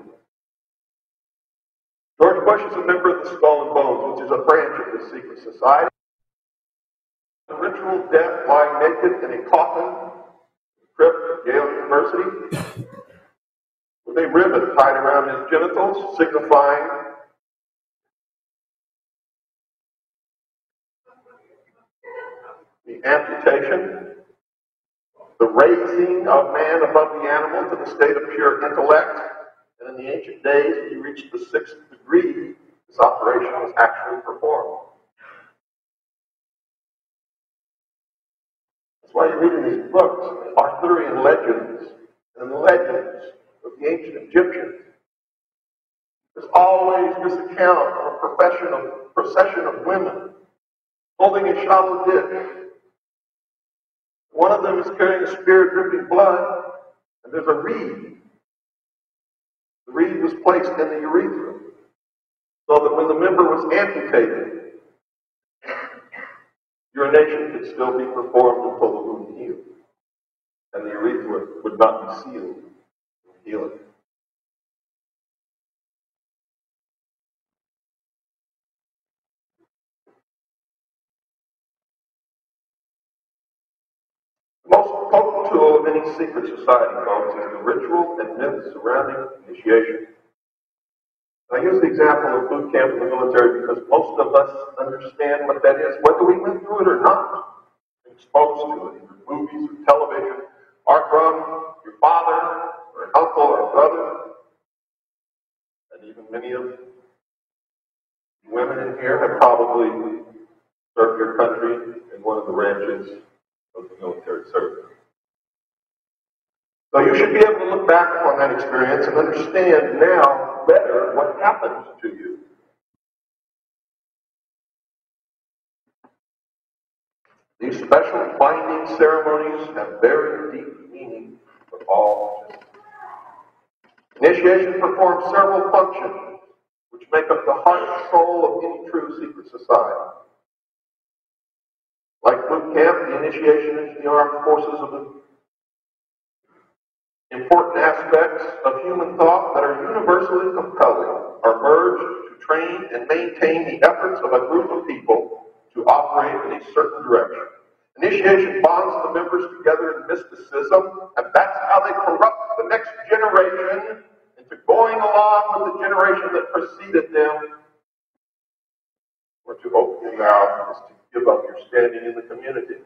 George Bush is a member of the Skull and Bones, which is a branch of the secret society. The ritual death, lying naked in a coffin, crypt at Yale University, with a ribbon tied around his genitals, signifying the amputation, the raising of man above the animal to the state of pure intellect. And in the ancient days, when he reached the 6th degree, this operation was actually performed. That's why you read in these books, Arthurian legends and the legends of the ancient Egyptians. There's always this account of a procession of women holding a shallow dish. One of them is carrying a spear dripping blood, and there's a reed. The reed was placed in the urethra, so that when the member was amputated, urination could still be performed until the wound healed, and the urethra would not be sealed in healing. The most potent tool of any secret society, folks, is the ritual and myths surrounding initiation. I use the example of boot camp in the military because most of us understand what that is, whether we went through it or not. Exposed to it, either movies or television, or from your father, or an uncle, or a brother. And even many of the women in here have probably served your country in one of the branches of the military service. So you should be able to look back upon that experience and understand now better what happens to you. These special binding ceremonies have very deep meaning for all participants. Initiation performs several functions which make up the heart and soul of any true secret society. Like boot camp, the initiation into the armed forces of the important aspects of human thought that are universally compelling are merged to train and maintain the efforts of a group of people to operate in a certain direction. Initiation bonds the members together in mysticism, and that's how they corrupt the next generation into going along with the generation that preceded them. Or to open your mouth is to give up your standing in the community.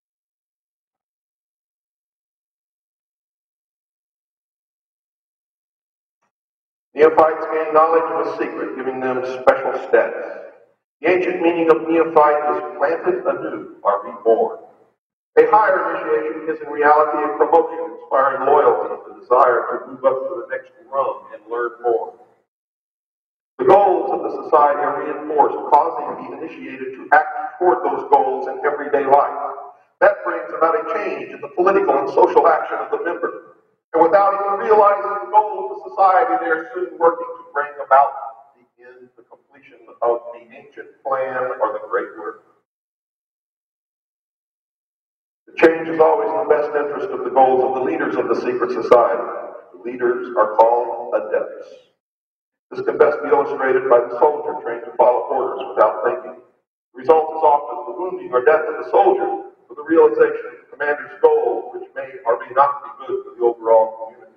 Neophytes gain knowledge of a secret, giving them special status. The ancient meaning of neophyte is planted anew, or reborn. A higher initiation is in reality a promotion, inspiring loyalty, the desire to move up to the next rung and learn more. The goals of the society are reinforced, causing the initiated to act toward those goals in everyday life. That brings about a change in the political and social action of the member. And without even realizing the goal of the society, they are soon working to bring about the end, the completion of the ancient plan or the great work. The change is always in the best interest of the goals of the leaders of the secret society. The leaders are called adepts. This can best be illustrated by the soldier trained to follow orders without thinking. The result is often the wounding or death of the soldier for the realization of the commander's goal, which may or may not be good for the overall community.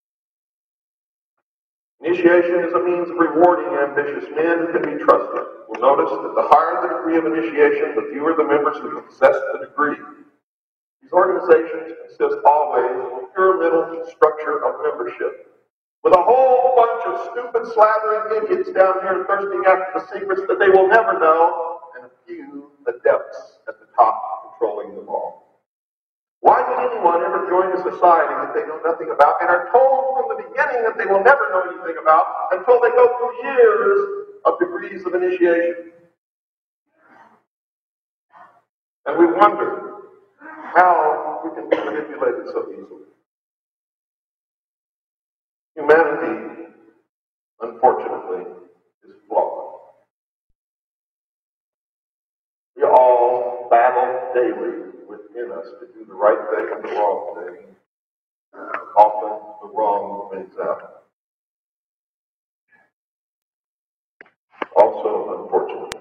Initiation is a means of rewarding ambitious men who can be trusted. We'll notice that the higher the degree of initiation, the fewer the members who possess the degree. These organizations consist always of pyramidal structure of membership, with a whole bunch of stupid, slathering idiots down here thirsting after the secrets that they will never know, and a few adepts at the top controlling them all. Why would anyone ever join a society that they know nothing about and are told from the beginning that they will never know anything about until they go through years of degrees of initiation? And we wonder how we can be manipulated so easily. Humanity, unfortunately, is flawed. We all battle daily within us to do the right thing and the wrong thing. Often the wrong wins out. Also, unfortunately,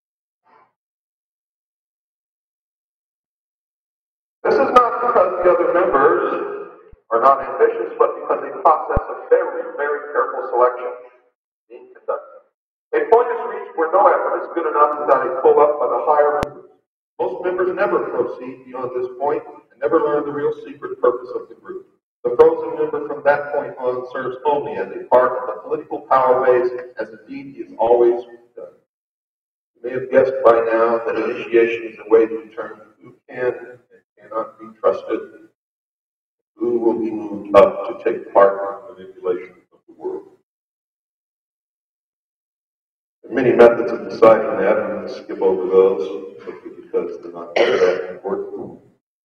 this is not because the other members are not ambitious, but because a process of very, very careful selection is being conducted. A point is reached where no effort is good enough without a pull-up by the higher members. Most members never proceed beyond this point and never learn the real secret purpose of the group. The frozen member from that point on serves only as a part of the political power base, as indeed he has always done. You may have guessed by now that initiation is a way to determine who can and cannot be trusted, who will be moved up to take part in the manipulation of the world. There are many methods of deciding that. I'm going to skip over those simply because they're not that important.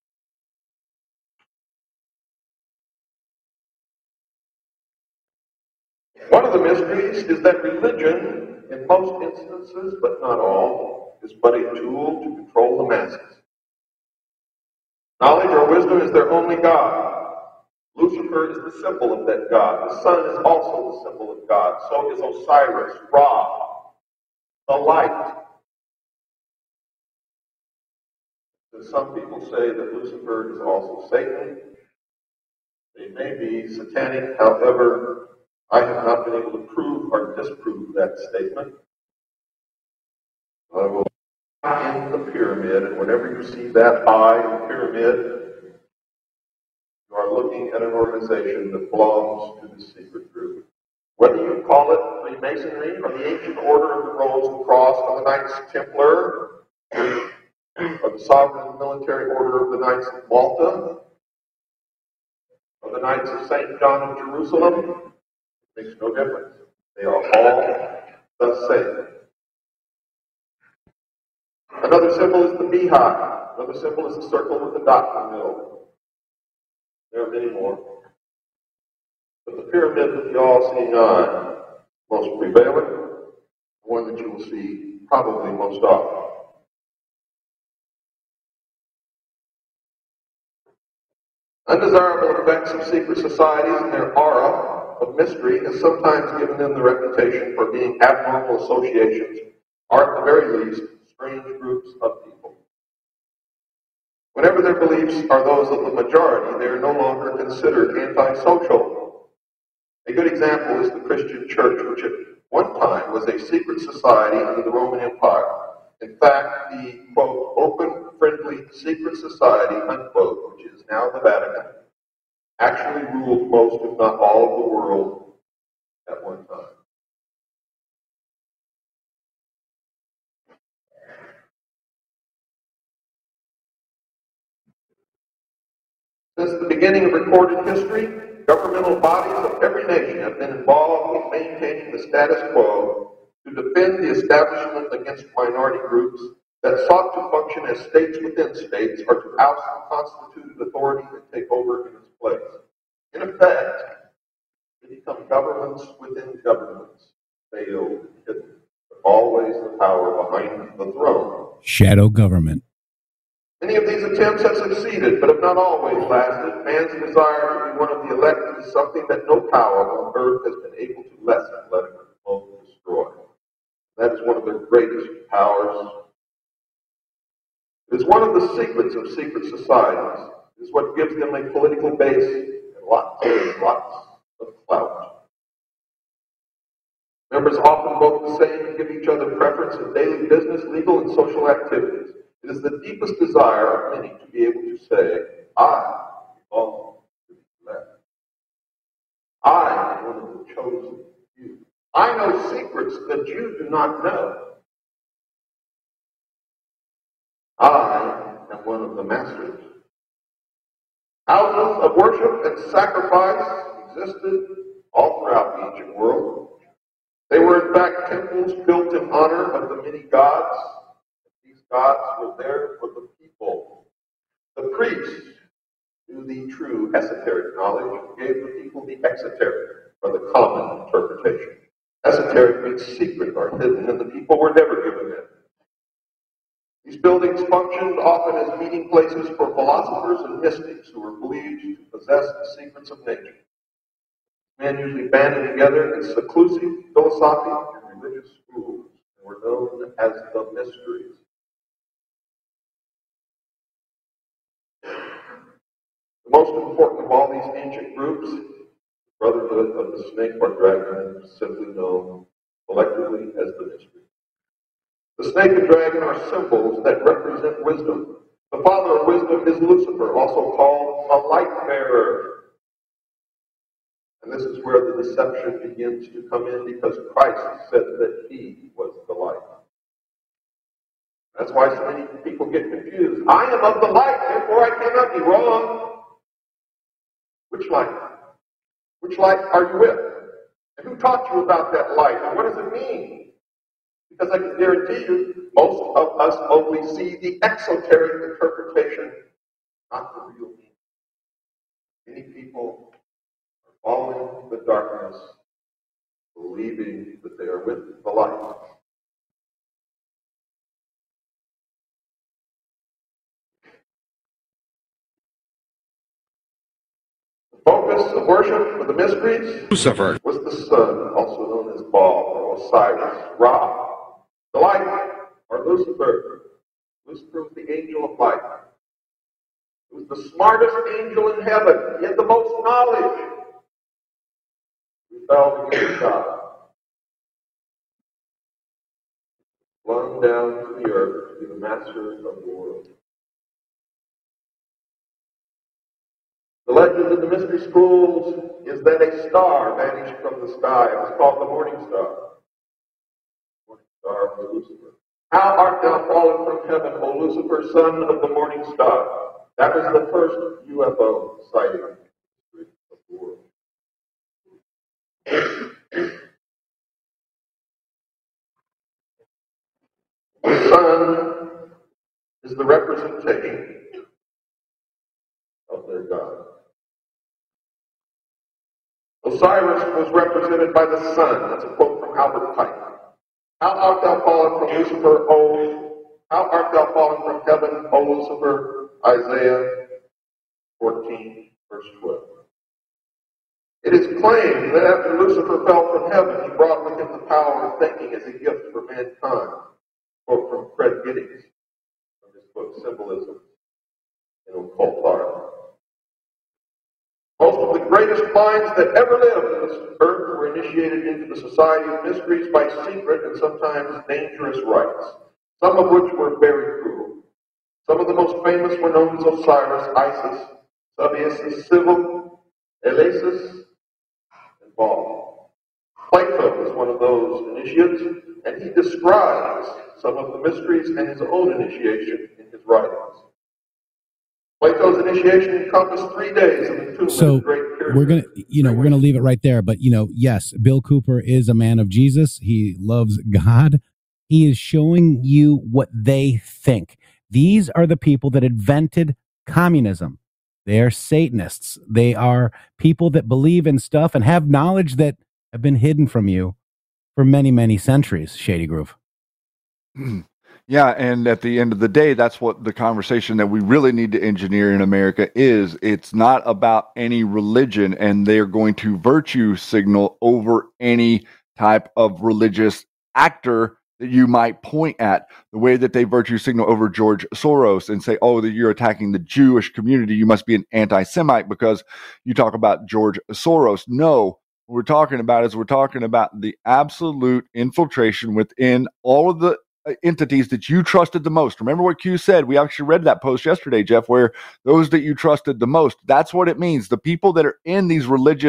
One of the mysteries is that religion, in most instances, but not all, is but a tool to control the masses. Knowledge or wisdom is their only God. Lucifer is the symbol of that God. The sun is also the symbol of God. So is Osiris, Ra, the light. And some people say that Lucifer is also Satan. They may be satanic, however, I have not been able to prove or disprove that statement. I will in the pyramid, and whenever you see that eye in the pyramid, you are looking at an organization that belongs to the secret group. Whether you call it Freemasonry or the Ancient Order of the Rose and Cross or the Knights Templar, or the Sovereign Military Order of the Knights of Malta, or the Knights of St. John of Jerusalem, it makes no difference. They are all the same. Another symbol is the beehive. Another symbol is the circle with the dot in the middle. There are many more. But the pyramid with the all-seeing eye, most prevalent, the one that you will see probably most often. Undesirable effects of secret societies and their aura of mystery has sometimes given them the reputation for being abnormal associations, or at the very least, strange groups of people. Whenever their beliefs are those of the majority, they are no longer considered antisocial. A good example is the Christian Church, which at one time was a secret society under the Roman Empire. In fact, the, quote, open, friendly, secret society, unquote, which is now the Vatican, actually ruled most, if not all, of the world at one time. Since the beginning of recorded history, governmental bodies of every nation have been involved in maintaining the status quo to defend the establishment against minority groups that sought to function as states within states or to oust the constituted authority and take over in its place. In effect, they become governments within governments, veiled and hidden, but always the power behind the throne. Shadow government. Many of these attempts have succeeded, but have not always lasted. Man's desire to be one of the elect is something that no power on earth has been able to lessen, let alone destroy. That is one of their greatest powers. It is one of the secrets of secret societies. It is what gives them a political base and lots of clout. Members often vote the same and give each other preference in daily business, legal, and social activities. It is the deepest desire of many to be able to say, I belong to the I am one of the chosen few. I know secrets that you do not know. I am one of the masters. Houses of worship and sacrifice existed all throughout the ancient world. They were in fact temples built in honor of the many gods. These gods were there for the people. The priests knew the true esoteric knowledge and gave the people the exoteric, or the common interpretation. Esoteric means secret or hidden, and the people were never given it. These buildings functioned often as meeting places for philosophers and mystics who were believed to possess the secrets of nature. Men usually banded together in seclusive, philosophic, and religious schools and were known as the mysteries. The most important of all these ancient groups, the Brotherhood of the Snake or Dragon, simply known collectively as the mysteries. The snake and dragon are symbols that represent wisdom. The father of wisdom is Lucifer, also called a light bearer. And this is where the deception begins to come in, because Christ said that he was the light. That's why so many people get confused. I am of the light, therefore I cannot be wrong. Which light? Which light are you with? And who taught you about that light? And what does it mean? Because I can guarantee you, most of us only see the exoteric interpretation, not the real meaning. Many people are following the darkness, believing that they are with the light. The focus of worship for the mysteries Lucifer was the sun, also known as Baal or Osiris, Ra. The light, or Lucifer. Lucifer was the angel of light. He was the smartest angel in heaven. He had the most knowledge. He fell against God. Flung down to the earth to be the master of the world. The legend in the mystery schools is that a star vanished from the sky. It was called the morning star. Star of Lucifer. How art thou fallen from heaven, O Lucifer, son of the morning star? That was the first UFO sighting in the history of the world. The sun is the representation of their God. Osiris was represented by the sun. That's a quote from Albert Pike. How art thou fallen from Lucifer, how art thou fallen from heaven, O Lucifer? Isaiah 14, verse 12. It is claimed that after Lucifer fell from heaven, he brought with him the power of thinking as a gift for mankind. Quote from Fred Giddings from his book Symbolism in Occult Art. Most of the greatest minds that ever lived on this earth were initiated into the Society of Mysteries by secret and sometimes dangerous rites, some of which were very cruel. Some of the most famous were known as Osiris, Isis, Sabius, Cybele, Elasis, and Baal. Plato was one of those initiates, and he describes some of the mysteries and his own initiation in his writings. Plato's initiation encompassed 3 days of entombment. So we're gonna leave it right there. But yes, Bill Cooper is a man of Jesus. He loves God. He is showing you what they think. These are the people that invented communism. They are Satanists. They are people that believe in stuff and have knowledge that have been hidden from you for many, many centuries. Shady Groove. Yeah, and at the end of the day, that's what the conversation that we really need to engineer in America is. It's not about any religion, and they're going to virtue signal over any type of religious actor that you might point at. The way that they virtue signal over George Soros and say, oh, that you're attacking the Jewish community, you must be an anti-Semite because you talk about George Soros. No, what we're talking about is we're talking about the absolute infiltration within all of the entities that you trusted the most. Remember what Q said? We actually read that post yesterday, Jeff, where those that you trusted the most, that's what it means. The people that are in these religious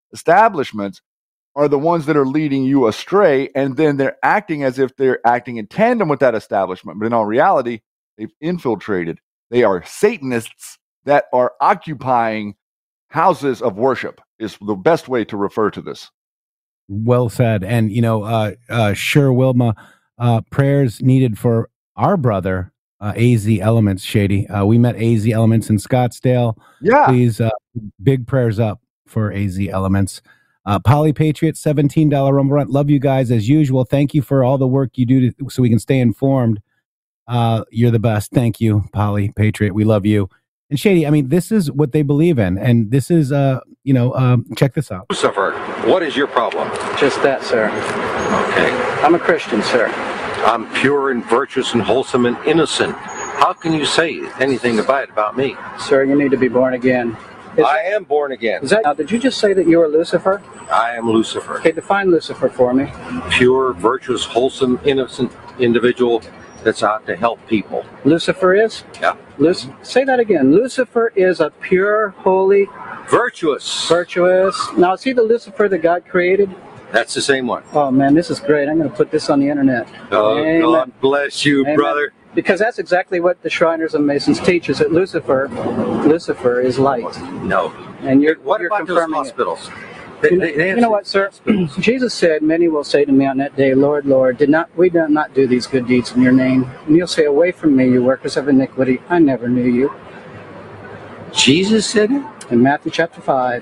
establishments are the ones that are leading you astray, and then they're acting as if they're acting in tandem with that establishment. But in all reality, they've infiltrated. They are Satanists that are occupying houses of worship, is the best way to refer to this. Well said. And, sure, Wilma, prayers needed for our brother, AZ Elements, Shady. We met AZ Elements in Scottsdale. Yeah. Please, big prayers up for AZ Elements. Polly Patriot, $17 Rumble Run. Love you guys as usual. Thank you for all the work you do so we can stay informed. You're the best. Thank you, Polly Patriot. We love you. And Shady, I mean, this is what they believe in. And this is, check this out. Lucifer, what is your problem? Just that, sir. Okay. I'm a Christian, sir. I'm pure and virtuous and wholesome and innocent. How can you say anything about me? Sir, you need to be born again. I am born again. Now, did you just say that you were Lucifer? I am Lucifer. Okay, define Lucifer for me. Pure, virtuous, wholesome, innocent individual that's out to help people. Lucifer is? Yeah. Say that again. Lucifer is a pure, holy... Virtuous. Now, is he the Lucifer that God created? That's the same one. Oh, man, this is great. I'm going to put this on the internet. Oh, Amen. God bless you, Amen. brother. Because that's exactly what the Shriners and Masons teach, is that Lucifer is light. No. And what you're about those confirming hospitals? You know what, sir? Jesus said, many will say to me on that day, Lord, Lord, we did not do these good deeds in your name? And you'll say, away from me, you workers of iniquity. I never knew you. Jesus said it? In Matthew chapter 5.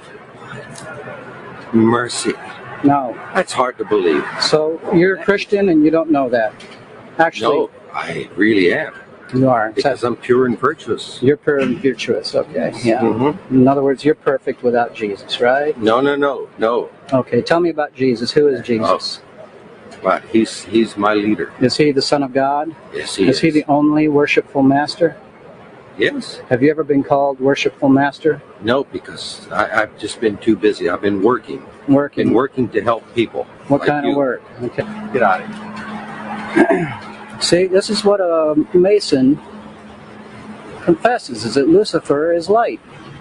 Mercy. No. That's hard to believe. So you're a Christian and you don't know that. Actually. No, I really am. You are. Because I'm pure and virtuous. You're pure and virtuous, okay. Yeah. Mm-hmm. In other words, you're perfect without Jesus, right? No. Okay, tell me about Jesus. Who is Jesus? But he's my leader. Is he the Son of God? Yes, he is. Is he the only worshipful master? Yes. Have you ever been called worshipful master? No, because I've just been too busy. I've been working. Working. Been working to help people. What like kind you. of work? Okay. Get out of here. See, this is what a Mason confesses, is that Lucifer is light.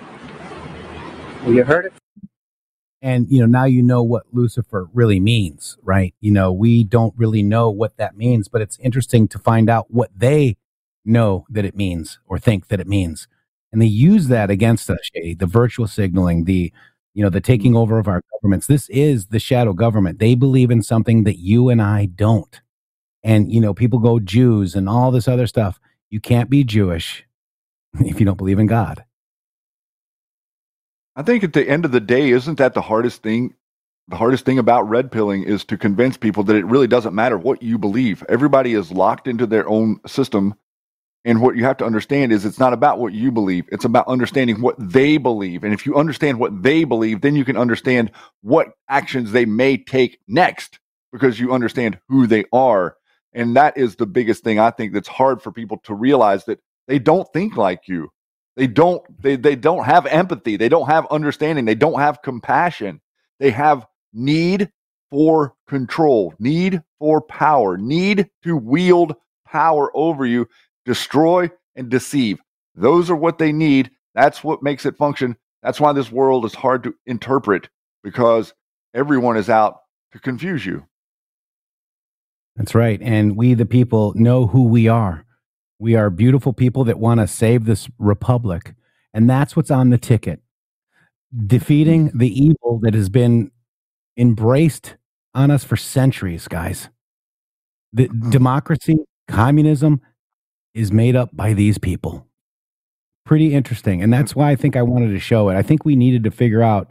You heard it? And, now you know what Lucifer really means, right? We don't really know what that means, but it's interesting to find out what they know that it means or think that it means. And they use that against us, Shady, the virtual signaling, the taking over of our governments. This is the shadow government. They believe in something that you and I don't. And, people go Jews and all this other stuff. You can't be Jewish if you don't believe in God. I think at the end of the day, isn't that the hardest thing? The hardest thing about red pilling is to convince people that it really doesn't matter what you believe. Everybody is locked into their own system. And what you have to understand is it's not about what you believe. It's about understanding what they believe. And if you understand what they believe, then you can understand what actions they may take next because you understand who they are. And that is the biggest thing I think that's hard for people to realize, that they don't think like you. They don't have empathy. They don't have understanding. They don't have compassion. They have need for control, need for power, need to wield power over you, destroy and deceive. Those are what they need. That's what makes it function. That's why this world is hard to interpret, because everyone is out to confuse you. That's right. And we, the people, know who we are. We are beautiful people that want to save this republic. And that's what's on the ticket. Defeating the evil that has been embraced on us for centuries, guys. The democracy, communism is made up by these people. Pretty interesting. And that's why I think I wanted to show it. I think we needed to figure out,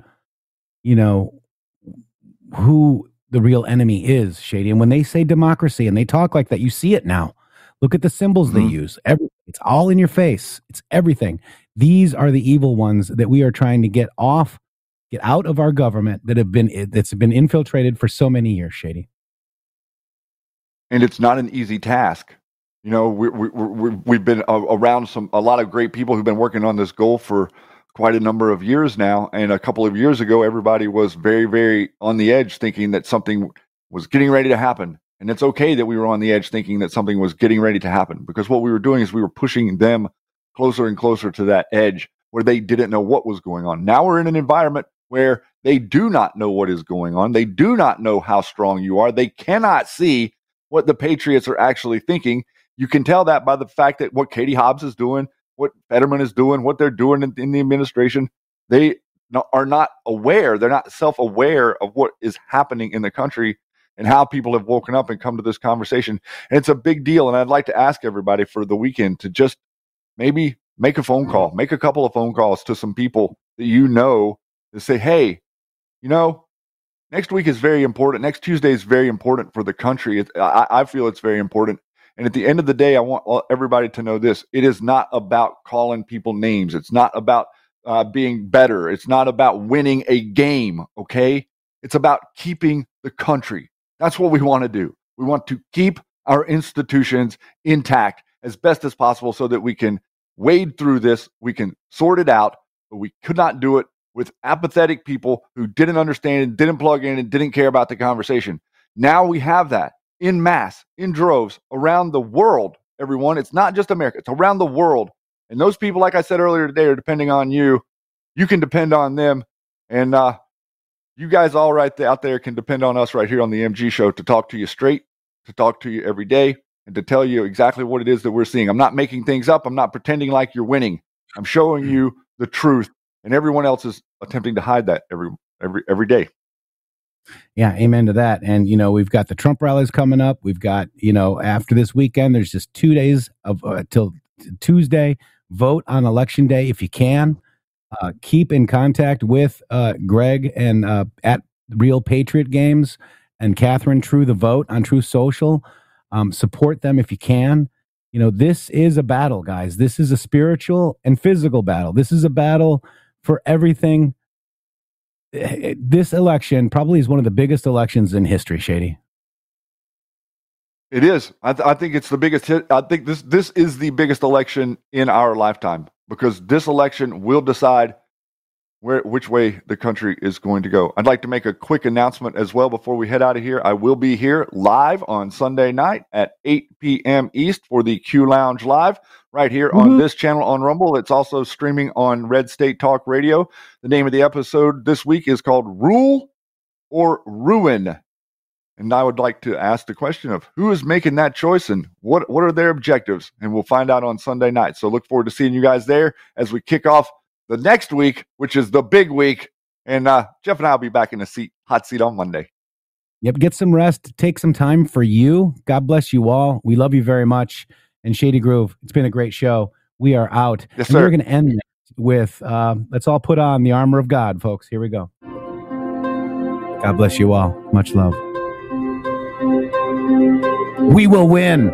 who the real enemy is, Shady. And when they say democracy and they talk like that, you see it now. Look at the symbols they use. It's all in your face. It's everything. These are the evil ones that we are trying to get out of our government that's been infiltrated for so many years, Shady. And it's not an easy task. We've been around a lot of great people who've been working on this goal for quite a number of years now. And a couple of years ago, everybody was very, very on the edge, thinking that something was getting ready to happen. And it's okay that we were on the edge thinking that something was getting ready to happen, because what we were doing is we were pushing them closer and closer to that edge where they didn't know what was going on. Now we're in an environment where they do not know what is going on. They do not know how strong you are. They cannot see what the Patriots are actually thinking. You can tell that by the fact that what Katie Hobbs is doing, what Fetterman is doing, what they're doing in the administration, they are not aware. They're not self-aware of what is happening in the country and how people have woken up and come to this conversation. And it's a big deal. And I'd like to ask everybody for the weekend to just maybe make a phone call, make a couple of phone calls to some people that you know to say, hey, you know, next week is very important. Next Tuesday is very important for the country. I feel it's very important. And at the end of the day, I want everybody to know this. It is not about calling people names. It's not about being better. It's not about winning a game, okay? It's about keeping the country. That's what we want to do. We want to keep our institutions intact as best as possible so that we can wade through this, we can sort it out, but we could not do it with apathetic people who didn't understand and didn't plug in and didn't care about the conversation. Now we have that in mass, in droves, around the world, everyone. It's not just America. It's around the world. And those people, like I said earlier today, are depending on you. You can depend on them. And you guys all right out there can depend on us right here on the MG Show to talk to you straight, to talk to you every day, and to tell you exactly what it is that we're seeing. I'm not making things up. I'm not pretending like you're winning. I'm showing you the truth. And everyone else is attempting to hide that every day. Yeah, amen to that. And, you know, we've got the Trump rallies coming up. We've got, you know, after this weekend, there's just 2 days of till Tuesday. Vote on Election Day if you can. Keep in contact with Greg and at Real Patriot Games and Catherine True the Vote on True Social. Support them if you can. You know, this is a battle, guys. This is a spiritual and physical battle. This is a battle for everything. This election probably is one of the biggest elections in history, Shady. It is. I think it's the biggest hit. I think this is the biggest election in our lifetime, because this election will decide which way the country is going to go. I'd like to make a quick announcement as well before we head out of here. I will be here live on Sunday night at 8 p.m. East for the Q Lounge Live right here on this channel on Rumble. It's also streaming on Red State Talk Radio. The name of the episode this week is called Rule or Ruin. And I would like to ask the question of who is making that choice and what are their objectives? And we'll find out on Sunday night. So look forward to seeing you guys there as we kick off the next week, which is the big week. And Jeff and I will be back in the hot seat on Monday. Yep, get some rest. Take some time for you. God bless you all. We love you very much. And Shady Groove, it's been a great show. We are out. Yes, and sir. We're going to end this with, let's all put on the armor of God, folks. Here we go. God bless you all. Much love. We will win.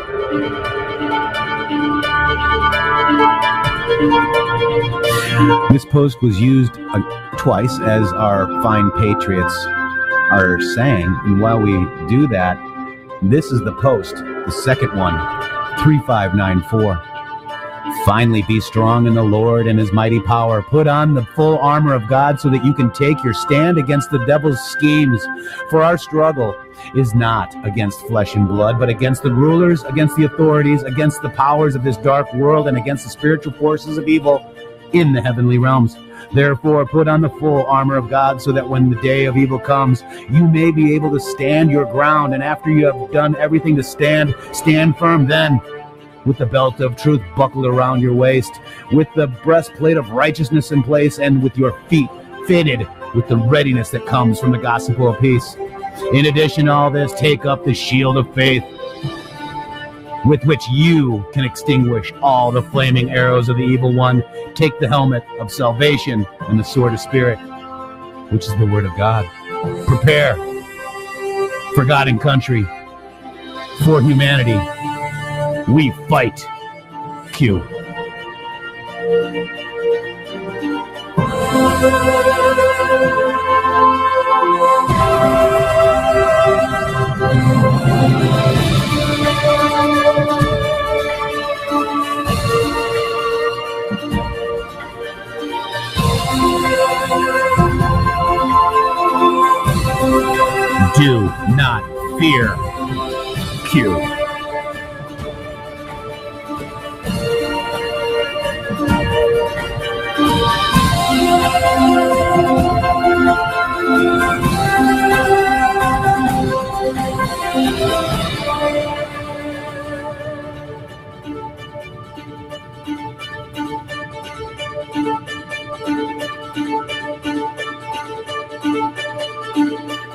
This post was used twice, as our fine patriots are saying. And while we do that, this is the post, the second one, 3594. Finally, be strong in the Lord and his mighty power. Put on the full armor of God so that you can take your stand against the devil's schemes. For our struggle is not against flesh and blood, but against the rulers, against the authorities, against the powers of this dark world, and against the spiritual forces of evil in the heavenly realms. Therefore, put on the full armor of God so that when the day of evil comes, you may be able to stand your ground. And after you have done everything to stand firm then, with the belt of truth buckled around your waist, with the breastplate of righteousness in place, and with your feet fitted with the readiness that comes from the gospel of peace. In addition to all this, take up the shield of faith, with which you can extinguish all the flaming arrows of the evil one. Take the helmet of salvation and the sword of spirit, which is the word of God. Prepare for God and country, for humanity. We fight. Q. Do not fear. Q.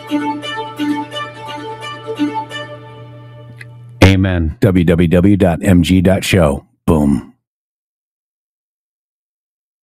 Amen. www.mg.show. Boom.